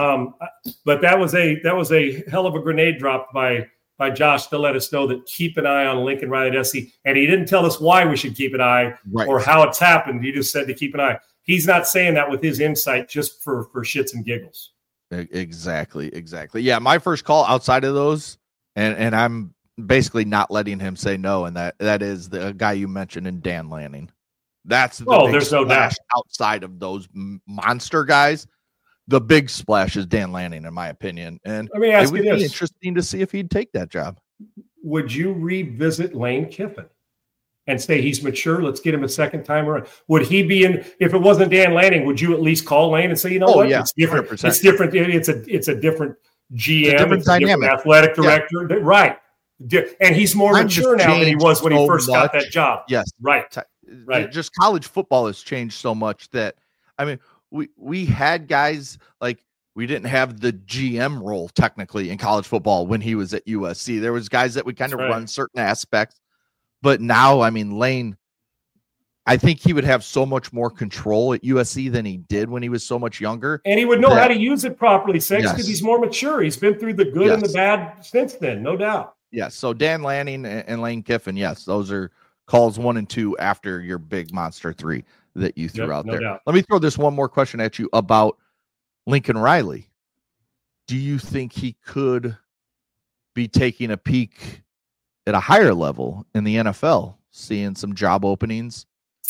Speaker 2: but that was a hell of a grenade dropped by Josh to let us know that keep an eye on Lincoln Riley at SC. And he didn't tell us why we should keep an eye or how it's happened. He just said to keep an eye. He's not saying that with his insight just for shits and giggles.
Speaker 1: Exactly. Yeah, my first call outside of those, and I'm basically not letting him say no, and that is the guy you mentioned in Dan Lanning. That's the big
Speaker 2: there's no doubt.
Speaker 1: Outside of those monster guys. The big splash is Dan Lanning, in my opinion. And
Speaker 2: let me ask you this.
Speaker 1: It would be interesting to see if he'd take that job.
Speaker 2: Would you revisit Lane Kiffin and say he's mature? Let's get him a second time around. Would he be in, if it wasn't Dan Lanning, would you at least call Lane and say, you know what?
Speaker 1: Yeah,
Speaker 2: it's different.
Speaker 1: 100%.
Speaker 2: It's different. It's a different GM,
Speaker 1: it's a different
Speaker 2: athletic director. Yeah. Right. And he's more mature now than he was when he first got that job.
Speaker 1: Yes.
Speaker 2: Right.
Speaker 1: Just college football has changed so much that, we had guys like, we didn't have the GM role technically in college football when he was at USC. There was guys that would kind of run certain aspects, but now, Lane, I think he would have so much more control at USC than he did when he was so much younger.
Speaker 2: And he would know how to use it properly, because he's more mature. He's been through the good and the bad since then, no doubt.
Speaker 1: Yes. So Dan Lanning and Lane Kiffin, yes, those are calls 1 and 2 after your big monster 3 that you threw out there.
Speaker 2: Doubt.
Speaker 1: Let me throw this one more question at you about Lincoln Riley. Do you think he could be taking a peek at a higher level in the NFL, seeing some job openings?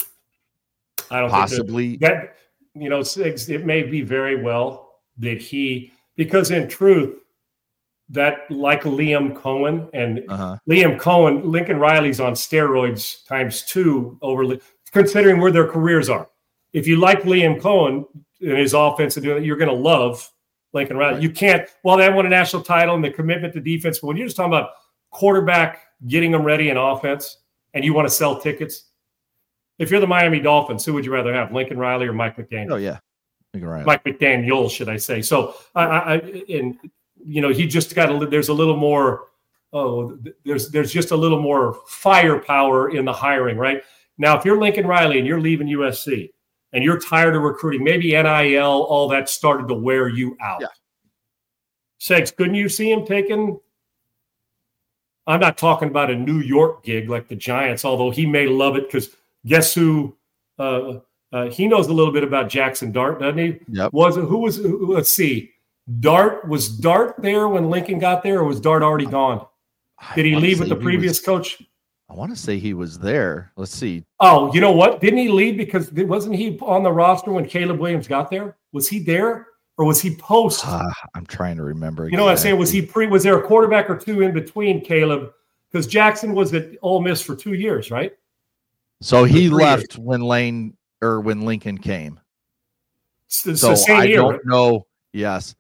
Speaker 2: I don't
Speaker 1: possibly
Speaker 2: think it may be very well that because in truth, that like Liam Cohen and Lincoln Riley's on steroids ×2 considering where their careers are. If you like Liam Cohen and his offense and doing it, you're going to love Lincoln Riley. Right. You can't, they won a national title and the commitment to defense, but when you're just talking about quarterback, getting them ready in offense, and you want to sell tickets, if you're the Miami Dolphins, who would you rather have, Lincoln Riley or Mike McDaniel?
Speaker 1: Oh, yeah. Lincoln Riley.
Speaker 2: Mike McDaniel, should I say. So, he just got there's a little more, there's just a little more firepower in the hiring, right? Now, if you're Lincoln Riley and you're leaving USC and you're tired of recruiting, maybe NIL, all that started to wear you out.
Speaker 1: Yeah.
Speaker 2: Segs, couldn't you see him taking, I'm not talking about a New York gig like the Giants, although he may love it because guess who? He knows a little bit about Jackson Dart, doesn't he?
Speaker 1: Yep.
Speaker 2: Let's see. Was Dart there when Lincoln got there, or was Dart already gone? Did he leave with the previous coach?
Speaker 1: I want to say he was there. Let's see.
Speaker 2: Oh, you know what? Didn't he leave because wasn't he on the roster when Caleb Williams got there? Was he there or was he post?
Speaker 1: I'm trying to remember.
Speaker 2: You know what I'm saying? Was there a quarterback or two in between Caleb? Because Jackson was at Ole Miss for 2 years, right?
Speaker 1: So he left when Lincoln came.
Speaker 2: So same year.
Speaker 1: I don't know. Yes.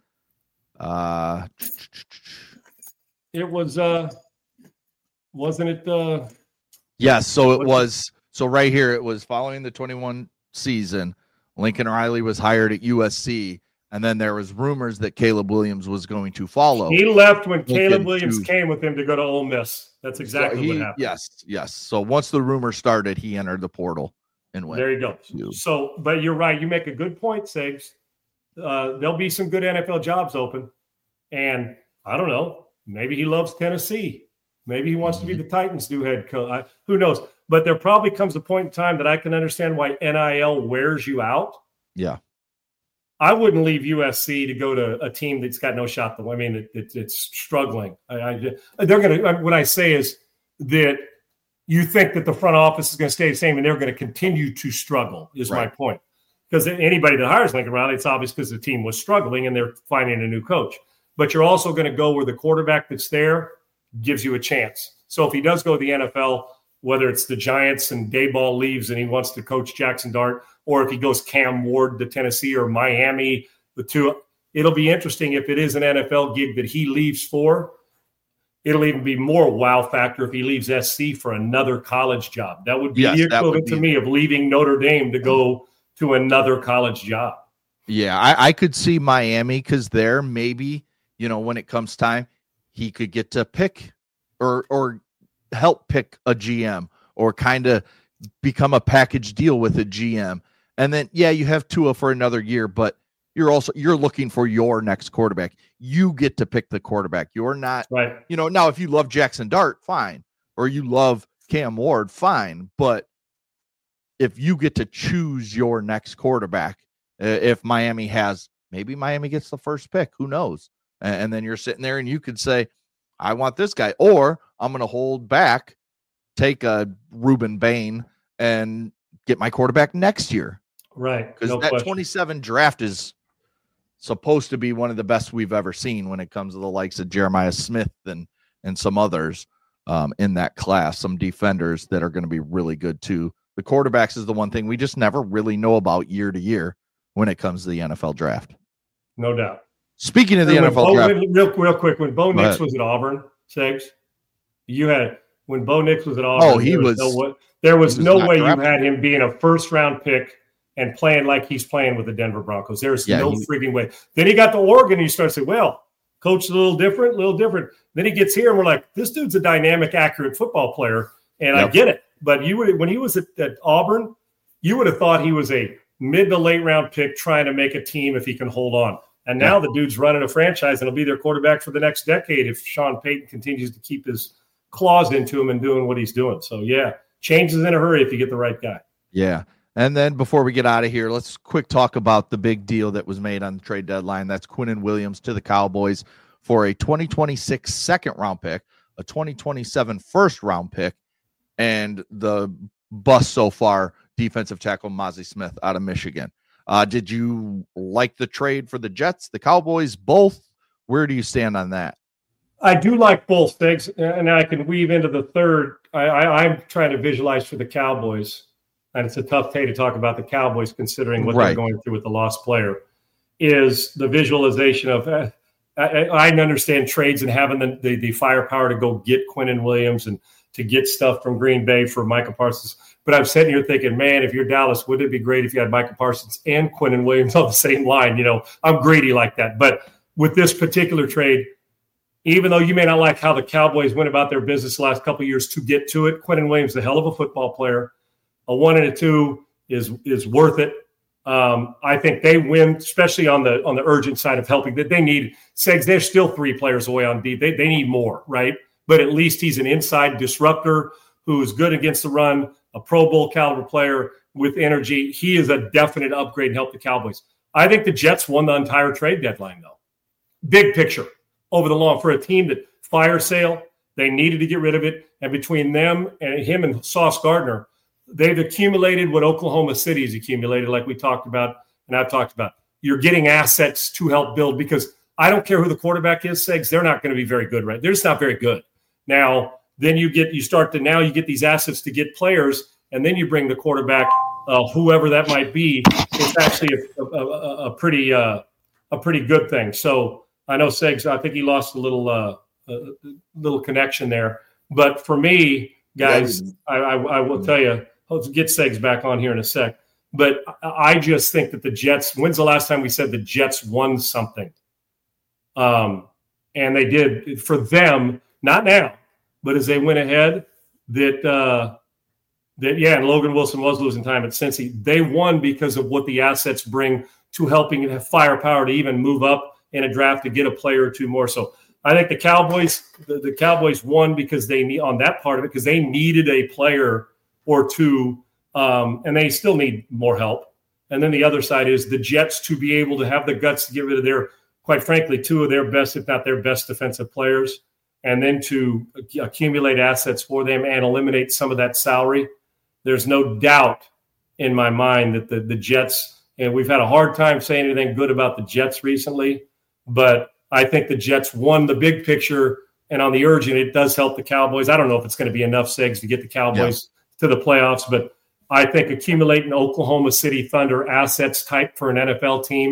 Speaker 2: It was wasn't it
Speaker 1: yes, so it was. So right here it was following the 21 season, Lincoln Riley was hired at USC, and then there was rumors that Caleb Williams was going to follow.
Speaker 2: He left when Caleb Williams came with him to go to Ole Miss. That's exactly what happened.
Speaker 1: Yes. So once the rumor started, he entered the portal and went.
Speaker 2: There you go. So, but you're right. You make a good point, Sags. There'll be some good NFL jobs open. And I don't know, maybe he loves Tennessee. Maybe he wants to be the Titans' new head coach. Who knows? But there probably comes a point in time that I can understand why NIL wears you out.
Speaker 1: Yeah.
Speaker 2: I wouldn't leave USC to go to a team that's got no shot. It's struggling. They're going to. What I say is that you think that the front office is going to stay the same, and they're going to continue to struggle. Is my point. Because anybody that hires Lincoln Riley, it's obvious because the team was struggling and they're finding a new coach. But you're also going to go where the quarterback that's there gives you a chance. So if he does go to the NFL, whether it's the Giants and Dayball leaves and he wants to coach Jackson Dart, or if he goes Cam Ward to Tennessee or Miami, the two, it'll be interesting if it is an NFL gig that he leaves for. It'll even be more wow factor if he leaves SC for another college job. That would be the equivalent to me of leaving Notre Dame to go to another college job.
Speaker 1: Yeah, I could see Miami because there maybe, when it comes time, he could get to pick or help pick a GM or kind of become a package deal with a GM. And then, you have Tua for another year, but you're looking for your next quarterback. You get to pick the quarterback. You're not,
Speaker 2: right.
Speaker 1: Now if you love Jackson Dart, fine. Or you love Cam Ward, fine. But if you get to choose your next quarterback, if Miami gets the first pick, who knows? And then you're sitting there and you could say, I want this guy, or I'm going to hold back, take a Reuben Bain and get my quarterback next year.
Speaker 2: Right.
Speaker 1: Because that 27 draft is supposed to be one of the best we've ever seen when it comes to the likes of Jeremiah Smith and some others in that class, some defenders that are going to be really good too. The quarterbacks is the one thing we just never really know about year to year when it comes to the NFL draft.
Speaker 2: No doubt.
Speaker 1: Speaking of the NFL draft.
Speaker 2: Real quick, when Bo Nix was at Auburn, Segs, when Bo Nix was at Auburn, there was no way you had him being a first-round pick and playing like he's playing with the Denver Broncos. There's no freaking way. Then he got to Oregon, and you start to say, well, coach is a little different. Then he gets here, and we're like, this dude's a dynamic, accurate football player, and I get it. But when he was at Auburn, you would have thought he was a mid to late round pick trying to make a team if he can hold on. And now the dude's running a franchise and he'll be their quarterback for the next decade if Sean Payton continues to keep his claws into him and doing what he's doing. So, changes in a hurry if you get the right guy. Yeah.
Speaker 1: And then before we get out of here, let's quick talk about the big deal that was made on the trade deadline. That's Quinnen Williams to the Cowboys for a 2026 second-round pick, a 2027 first-round pick, and the bust so far, defensive tackle Mazi Smith out of Michigan. Did you like the trade for the Jets, the Cowboys, both? Where do you stand on that?
Speaker 2: I do like both things, and I can weave into the third. I'm trying to visualize for the Cowboys, and it's a tough day to talk about the Cowboys considering what they're going through with the lost player, is the visualization of I understand trades and having the firepower to go get Quinnen Williams and to get stuff from Green Bay for Micah Parsons. But I'm sitting here thinking, man, if you're Dallas, wouldn't it be great if you had Micah Parsons and Quinnen Williams on the same line? I'm greedy like that. But with this particular trade, even though you may not like how the Cowboys went about their business the last couple of years to get to it, Quinnen Williams is a hell of a football player. A 1 and a 2 is worth it. I think they win, especially on the urgent side of helping. That they need Segs. They're still 3 players away on D. They need more, right? But at least he's an inside disruptor who is good against the run, a Pro Bowl caliber player with energy. He is a definite upgrade and help the Cowboys. I think the Jets won the entire trade deadline, though. Big picture over the long for a team that fire sale, they needed to get rid of it. And between them and him and Sauce Gardner, they've accumulated what Oklahoma City has accumulated, like we talked about and I've talked about. You're getting assets to help build because I don't care who the quarterback is, Segs, they're not going to be very good, right? They're just not very good. Now, then you get these assets to get players, and then you bring the quarterback, whoever that might be. It's actually a pretty good thing. So I know Segs, I think he lost a little connection there. But for me, guys, I will tell you, let's get Segs back on here in a sec. But I just think that the Jets, when's the last time we said the Jets won something? And they did for them, not now, but as they went ahead, and Logan Wilson was losing time at Cincy. They won because of what the assets bring to helping have firepower to even move up in a draft to get a player or two more. So I think the Cowboys won because they need on that part of it because they needed a player or two, and they still need more help. And then the other side is the Jets to be able to have the guts to get rid of their, quite frankly, 2 of their best, if not their best defensive players, and then to accumulate assets for them and eliminate some of that salary. There's no doubt in my mind that the Jets, and we've had a hard time saying anything good about the Jets recently, but I think the Jets won the big picture, and on the urgent, it does help the Cowboys. I don't know if it's going to be enough, Segs, to get the Cowboys to the playoffs, but I think accumulating Oklahoma City Thunder assets type for an NFL team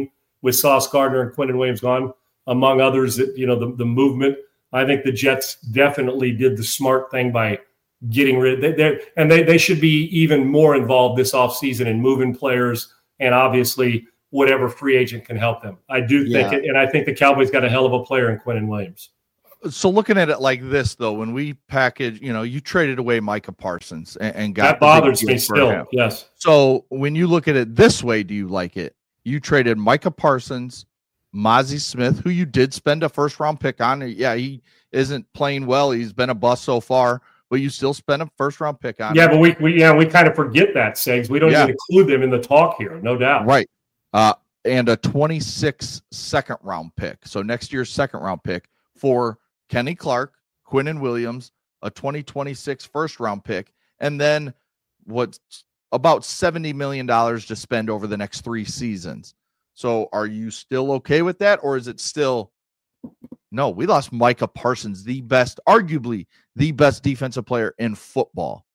Speaker 2: with Sauce Gardner and Quentin Williams gone, among others, that, you know, the movement. I think the Jets definitely did the smart thing by getting rid. They should be even more involved this offseason in moving players and obviously whatever free agent can help them. I do think it, and I think the Cowboys got a hell of a player in Quentin Williams.
Speaker 1: So looking at it like this, though, when we package, you know, you traded away Micah Parsons and got
Speaker 2: that bothers me still. Him. Yes.
Speaker 1: So when you look at it this way, do you like it? You traded Micah Parsons, Mozzie Smith, who you did spend a first-round pick on. Yeah, he isn't playing well. He's been a bust so far, but you still spent a first-round pick on him.
Speaker 2: But we kind of forget that, Segs. We don't even include them in the talk here, no doubt.
Speaker 1: Right. And a 26 second-round pick. So next year's second-round pick for Kenny Clark, Quentin Williams, a 2026 first-round pick, and then what's about $70 million to spend over the next 3 seasons. So are you still okay with that, or is it still no? We lost Micah Parsons, arguably the best defensive player in football.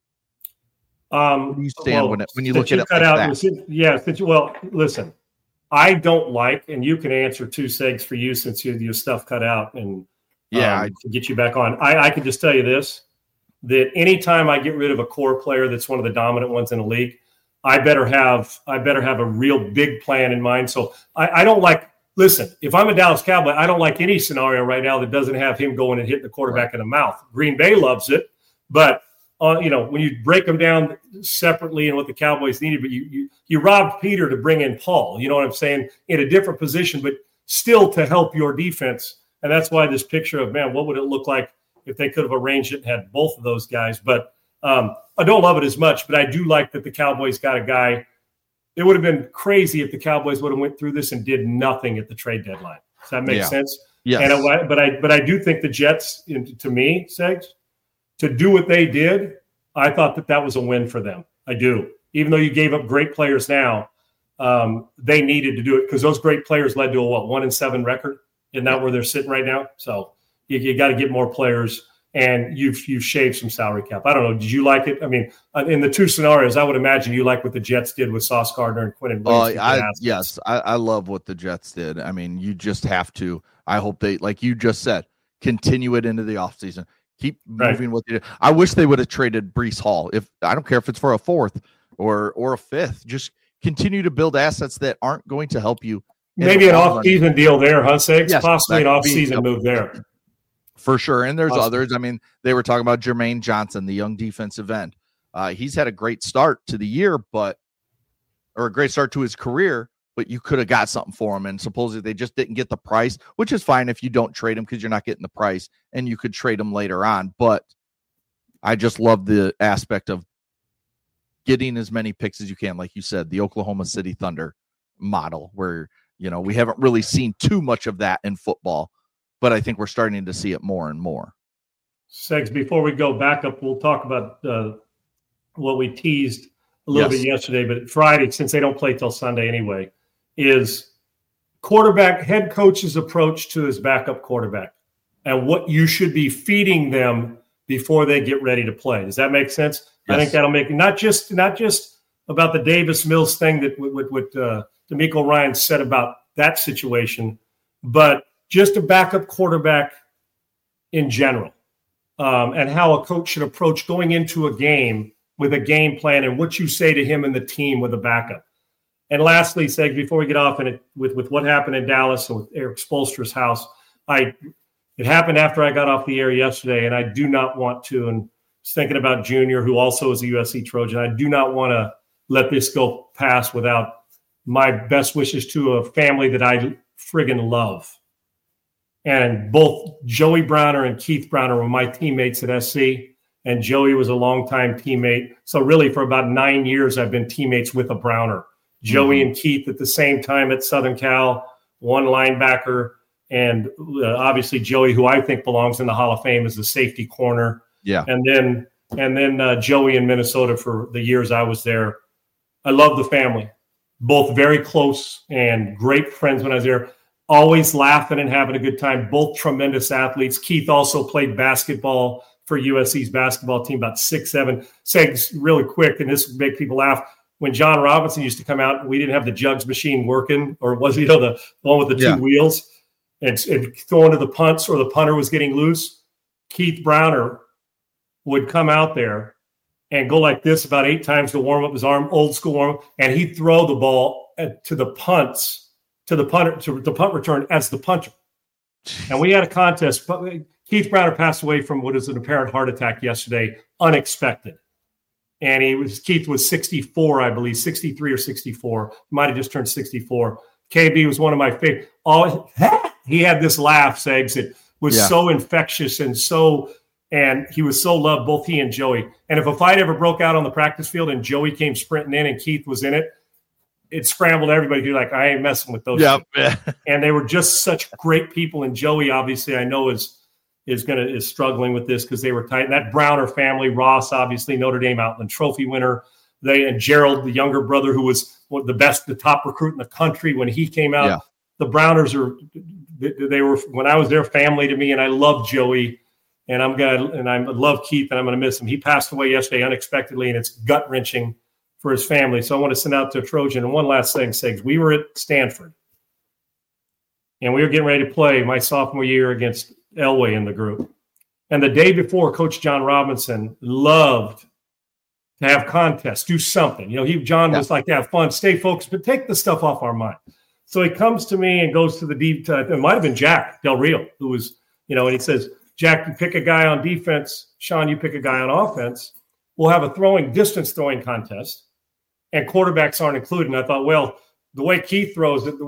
Speaker 2: Where
Speaker 1: do you stand when you look at it like
Speaker 2: that? Listen, I don't like, and you can answer two segs for you since your stuff cut out and to get you back on. I can just tell you this, that anytime I get rid of a core player that's one of the dominant ones in the league, I better have a real big plan in mind. So I don't like, listen, if I'm a Dallas Cowboy, I don't like any scenario right now that doesn't have him going and hitting the quarterback in the mouth. Green Bay loves it, but when you break them down separately and what the Cowboys needed, but you robbed Peter to bring in Paul, you know what I'm saying, in a different position, but still to help your defense. And that's why this picture of, man, what would it look like if they could have arranged it and had both of those guys? But I don't love it as much, but I do like that the Cowboys got a guy. It would have been crazy if the Cowboys would have went through this and did nothing at the trade deadline. Does that make sense?
Speaker 1: Yes.
Speaker 2: But I do think the Jets, to me, Segs, to do what they did, I thought that was a win for them. I do. Even though you gave up great players now, they needed to do it because those great players led to a 1-7 record. Isn't that where they're sitting right now? So you got to get more players. And you've shaved some salary cap. I don't know. Did you like it? I mean, in the two scenarios, I would imagine you like what the Jets did with Sauce Gardner and Quentin Williams.
Speaker 1: Yes, I love what the Jets did. I mean, you just have to. I hope they, like you just said, continue it into the offseason. Keep moving what they do. I wish they would have traded Breece Hall. I don't care if it's for a 4th or a 5th. Just continue to build assets that aren't going to help you.
Speaker 2: Maybe an off-season deal there, huh, Segs? Yes, possibly an off-season move there.
Speaker 1: For sure. And there's others. I mean, they were talking about Jermaine Johnson, the young defensive end. He's had a great start to the year, or a great start to his career, but you could have got something for him. And supposedly they just didn't get the price, which is fine if you don't trade him because you're not getting the price and you could trade him later on. But I just love the aspect of getting as many picks as you can. Like you said, the Oklahoma City Thunder model where, we haven't really seen too much of that in football. But I think we're starting to see it more and more.
Speaker 2: Segs, before we go back up, we'll talk about what we teased a little bit yesterday, but Friday, since they don't play till Sunday anyway, is head coach's approach to his backup quarterback and what you should be feeding them before they get ready to play. Does that make sense? Yes. I think that'll make not just about the Davis Mills thing that what DeMeco Ryan said about that situation, but just a backup quarterback in general, and how a coach should approach going into a game with a game plan and what you say to him and the team with a backup. And lastly, Seg, before we get off with what happened in Dallas and with Eric Spoelstra's house, it happened after I got off the air yesterday, and I do not want to, and thinking about Junior, who also is a USC Trojan, I do not want to let this go past without my best wishes to a family that I friggin' love. And both Joey Browner and Keith Browner were my teammates at SC, and Joey was a longtime teammate. So really for about 9 years, I've been teammates with a Browner. Joey and Keith at the same time at Southern Cal, one linebacker, and obviously Joey, who I think belongs in the Hall of Fame as the safety corner.
Speaker 1: Yeah.
Speaker 2: And then Joey in Minnesota for the years I was there. I love the family, both very close and great friends when I was there. Always laughing and having a good time. Both tremendous athletes. Keith also played basketball for USC's basketball team, about 6'7". Segs, really quick, and this will make people laugh. when John Robinson used to come out, we didn't have the jugs machine working, or was it, the one with the two wheels, and throwing to the punts, or the punter was getting loose. Keith Browner would come out there and go like this about 8 times to warm up his arm, old school warm up, and he'd throw the ball to the punts, to the punter, to the punt return as the punter. And we had a contest, but Keith Browner passed away from what is an apparent heart attack yesterday, unexpected. And Keith was 64, I believe, 63 or 64. Might have just turned 64. KB was one of my favorite. He had this laugh, Segs. It was so infectious and he was so loved, both he and Joey. And if a fight ever broke out on the practice field and Joey came sprinting in and Keith was in it, it scrambled everybody. You're like, I ain't messing with those.
Speaker 1: Yeah.
Speaker 2: And they were just such great people. And Joey, obviously, I know is struggling with this because they were tight. And that Browner family, Ross, obviously Notre Dame Outland Trophy winner. And Gerald, the younger brother, who was the top recruit in the country when he came out. Yeah. The Browners they were, when I was there, family to me, and I love Joey, and I love Keith, and I'm gonna miss him. He passed away yesterday unexpectedly, and it's gut wrenching for his family. So I want to send out to Trojan. And one last thing, Segs, we were at Stanford, and we were getting ready to play my sophomore year against Elway in the group. And the day before, Coach John Robinson loved to have contests, do something. John was like to have fun, stay focused, but take the stuff off our mind. So he comes to me and goes to the deep. It might have been Jack Del Rio, who was, and he says, Jack, you pick a guy on defense. Sean, you pick a guy on offense. We'll have a distance throwing contest, and quarterbacks aren't included. And I thought, well, the way Keith throws it,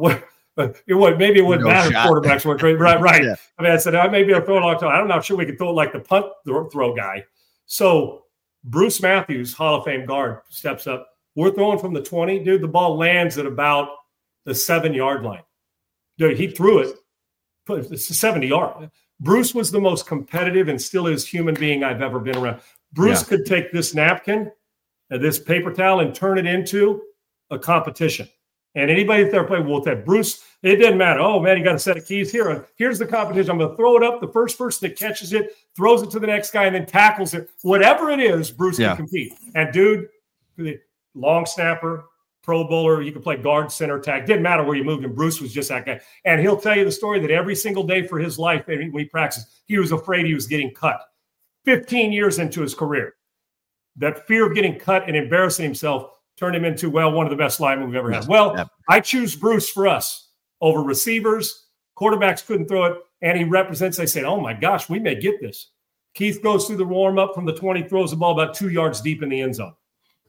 Speaker 2: maybe it wouldn't matter if quarterbacks weren't great. Right. Yeah. I mean, I said, maybe I'll throw it long time. I'm not sure we could throw it like the punt throw guy. So Bruce Matthews, Hall of Fame guard, steps up. We're throwing from the 20. Dude, the ball lands at about the 7-yard line. Dude, he threw it. It's a 70-yard. Bruce was the most competitive and still is human being I've ever been around. Bruce could take this napkin and this paper towel and turn it into a competition. And anybody there playing with that, Bruce, it didn't matter. Oh, man, you got a set of keys here. Here's the competition. I'm going to throw it up. The first person that catches it, throws it to the next guy, and then tackles it. Whatever it is, Bruce can compete. And, dude, long snapper, Pro Bowler, you could play guard, center, tag. Didn't matter where you moved him. Bruce was just that guy. And he'll tell you the story that every single day for his life, when he practiced, he was afraid he was getting cut. 15 years into his career, that fear of getting cut and embarrassing himself turned him into, one of the best linemen we've ever had. Well, I choose Bruce for us over receivers. Quarterbacks couldn't throw it, and he represents. They say, oh, my gosh, we may get this. Keith goes through the warm-up from the 20, throws the ball about 2 yards deep in the end zone.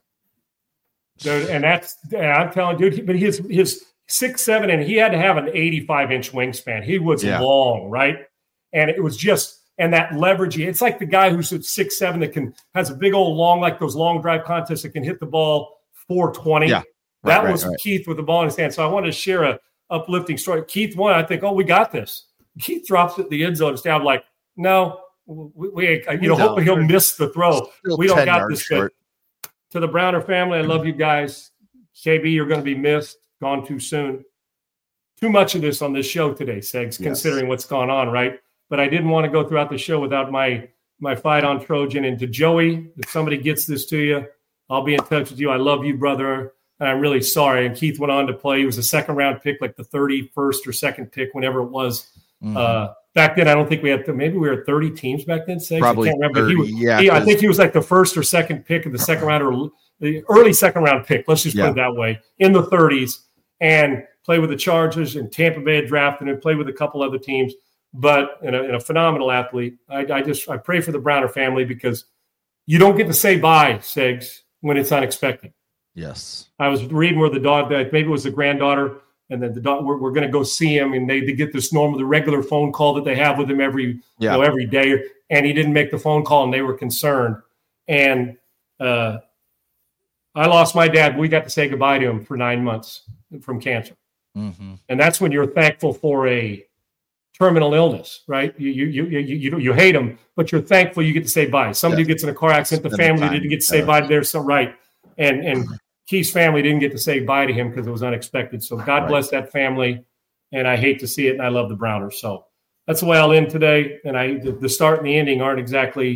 Speaker 2: Dude, and I'm telling you, dude, but his 6'7", and he had to have an 85-inch wingspan. He was long, right? And it was just, and that leverage, it's like the guy who's at 6'7" that has a big old long, like those long drive contests that can hit the ball 420. Yeah. That was Keith with the ball in his hand. So I wanted to share a uplifting story. Keith won. I think, we got this. Keith drops it in the end zone. I'm like, no, hopefully he'll miss the throw. We don't got this good. To the Browner family, I love you guys. KB, you're going to be missed. Gone too soon. Too much of this on this show today, Segs, considering what's gone on, right? But I didn't want to go throughout the show without my fight on Trojan. And to Joey, if somebody gets this to you, I'll be in touch with you. I love you, brother. And I'm really sorry. And Keith went on to play. He was a second-round pick, like the 31st or second pick, whenever it was. Mm-hmm. Back then, I don't think we had maybe we were 30 teams back then.
Speaker 1: Probably
Speaker 2: I can't remember.
Speaker 1: 30,
Speaker 2: I think he was like the first or second pick of the second round, or the early second round pick. Let's just put it that way, in the 30s, and play with the Chargers, and Tampa Bay had drafted and played with a couple other teams. But in a phenomenal athlete. I pray for the Browner family, because you don't get to say bye, Segs, when it's unexpected.
Speaker 1: Yes.
Speaker 2: I was reading where the dog, maybe it was the granddaughter, and then we're going to go see him, and they get this the regular phone call that they have with him every day, and he didn't make the phone call, and they were concerned. And I lost my dad. We got to say goodbye to him for 9 months from cancer. Mm-hmm. And that's when you're thankful for a terminal illness, right? You hate him, but you're thankful you get to say bye. Somebody gets in a car accident, the family didn't get to say bye to their son, right? And Keith's family didn't get to say bye to him because it was unexpected. So God bless that family, and I hate to see it, and I love the Browners. So that's the way I'll end today. And the start and the ending aren't exactly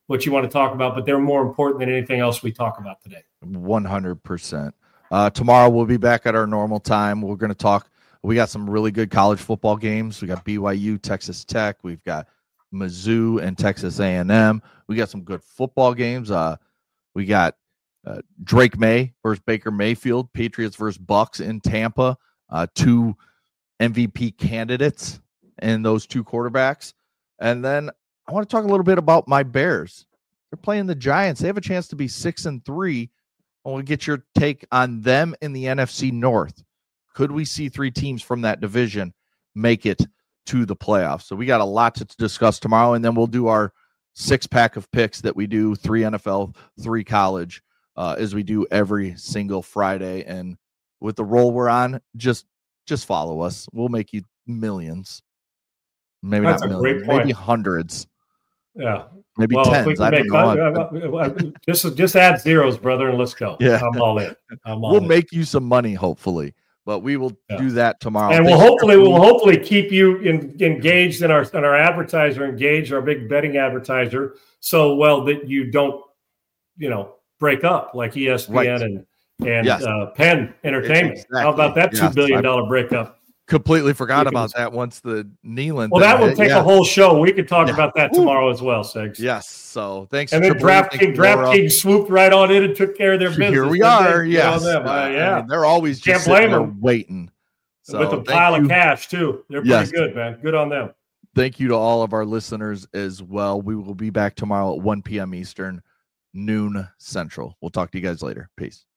Speaker 2: what you want to talk about, but they're more important than anything else we talk about today.
Speaker 1: 100%. Tomorrow we'll be back at our normal time. We're going to talk. We got some really good college football games. We got BYU, Texas Tech. We've got Mizzou and Texas A&M. We got some good football games. We got Drake May versus Baker Mayfield, Patriots versus Bucks in Tampa. Two MVP candidates and those two quarterbacks. And then I want to talk a little bit about my Bears. They're playing the Giants. They have a chance to be 6-3. I want to get your take on them in the NFC North. Could we see three teams from that division make it to the playoffs? So we got a lot to discuss tomorrow, and then we'll do our 6-pack of picks that we do, 3 NFL, 3 college, as we do every single Friday. And with the roll we're on, just follow us. We'll make you millions. Maybe
Speaker 2: That's
Speaker 1: not
Speaker 2: a
Speaker 1: millions,
Speaker 2: great point.
Speaker 1: maybe hundreds.
Speaker 2: Yeah.
Speaker 1: Maybe
Speaker 2: Well, if
Speaker 1: tens.
Speaker 2: we can
Speaker 1: I
Speaker 2: make
Speaker 1: don't know.
Speaker 2: just add zeros, brother, and let's go.
Speaker 1: Yeah.
Speaker 2: I'm all in.
Speaker 1: We'll
Speaker 2: in.
Speaker 1: make you some money, hopefully, but we will do that tomorrow.
Speaker 2: And we'll hopefully keep you engaged in our advertiser, our big betting advertiser, so well that you don't, break up like ESPN and Penn Entertainment.
Speaker 1: Exactly.
Speaker 2: How about that $2 billion breakup?
Speaker 1: Completely forgot about that once the Neyland.
Speaker 2: Well, that would take a whole show. We could talk about that tomorrow as well, Segs.
Speaker 1: Yes. So thanks.
Speaker 2: And then DraftKings swooped right on in and took care of their business.
Speaker 1: Here we are. Yes.
Speaker 2: Yeah.
Speaker 1: I mean, they're always just
Speaker 2: Can't blame them.
Speaker 1: Waiting. So,
Speaker 2: with a pile of cash too. They're pretty good, man. Good on them.
Speaker 1: Thank you to all of our listeners as well. We will be back tomorrow at 1 p.m. Eastern, noon Central. We'll talk to you guys later. Peace.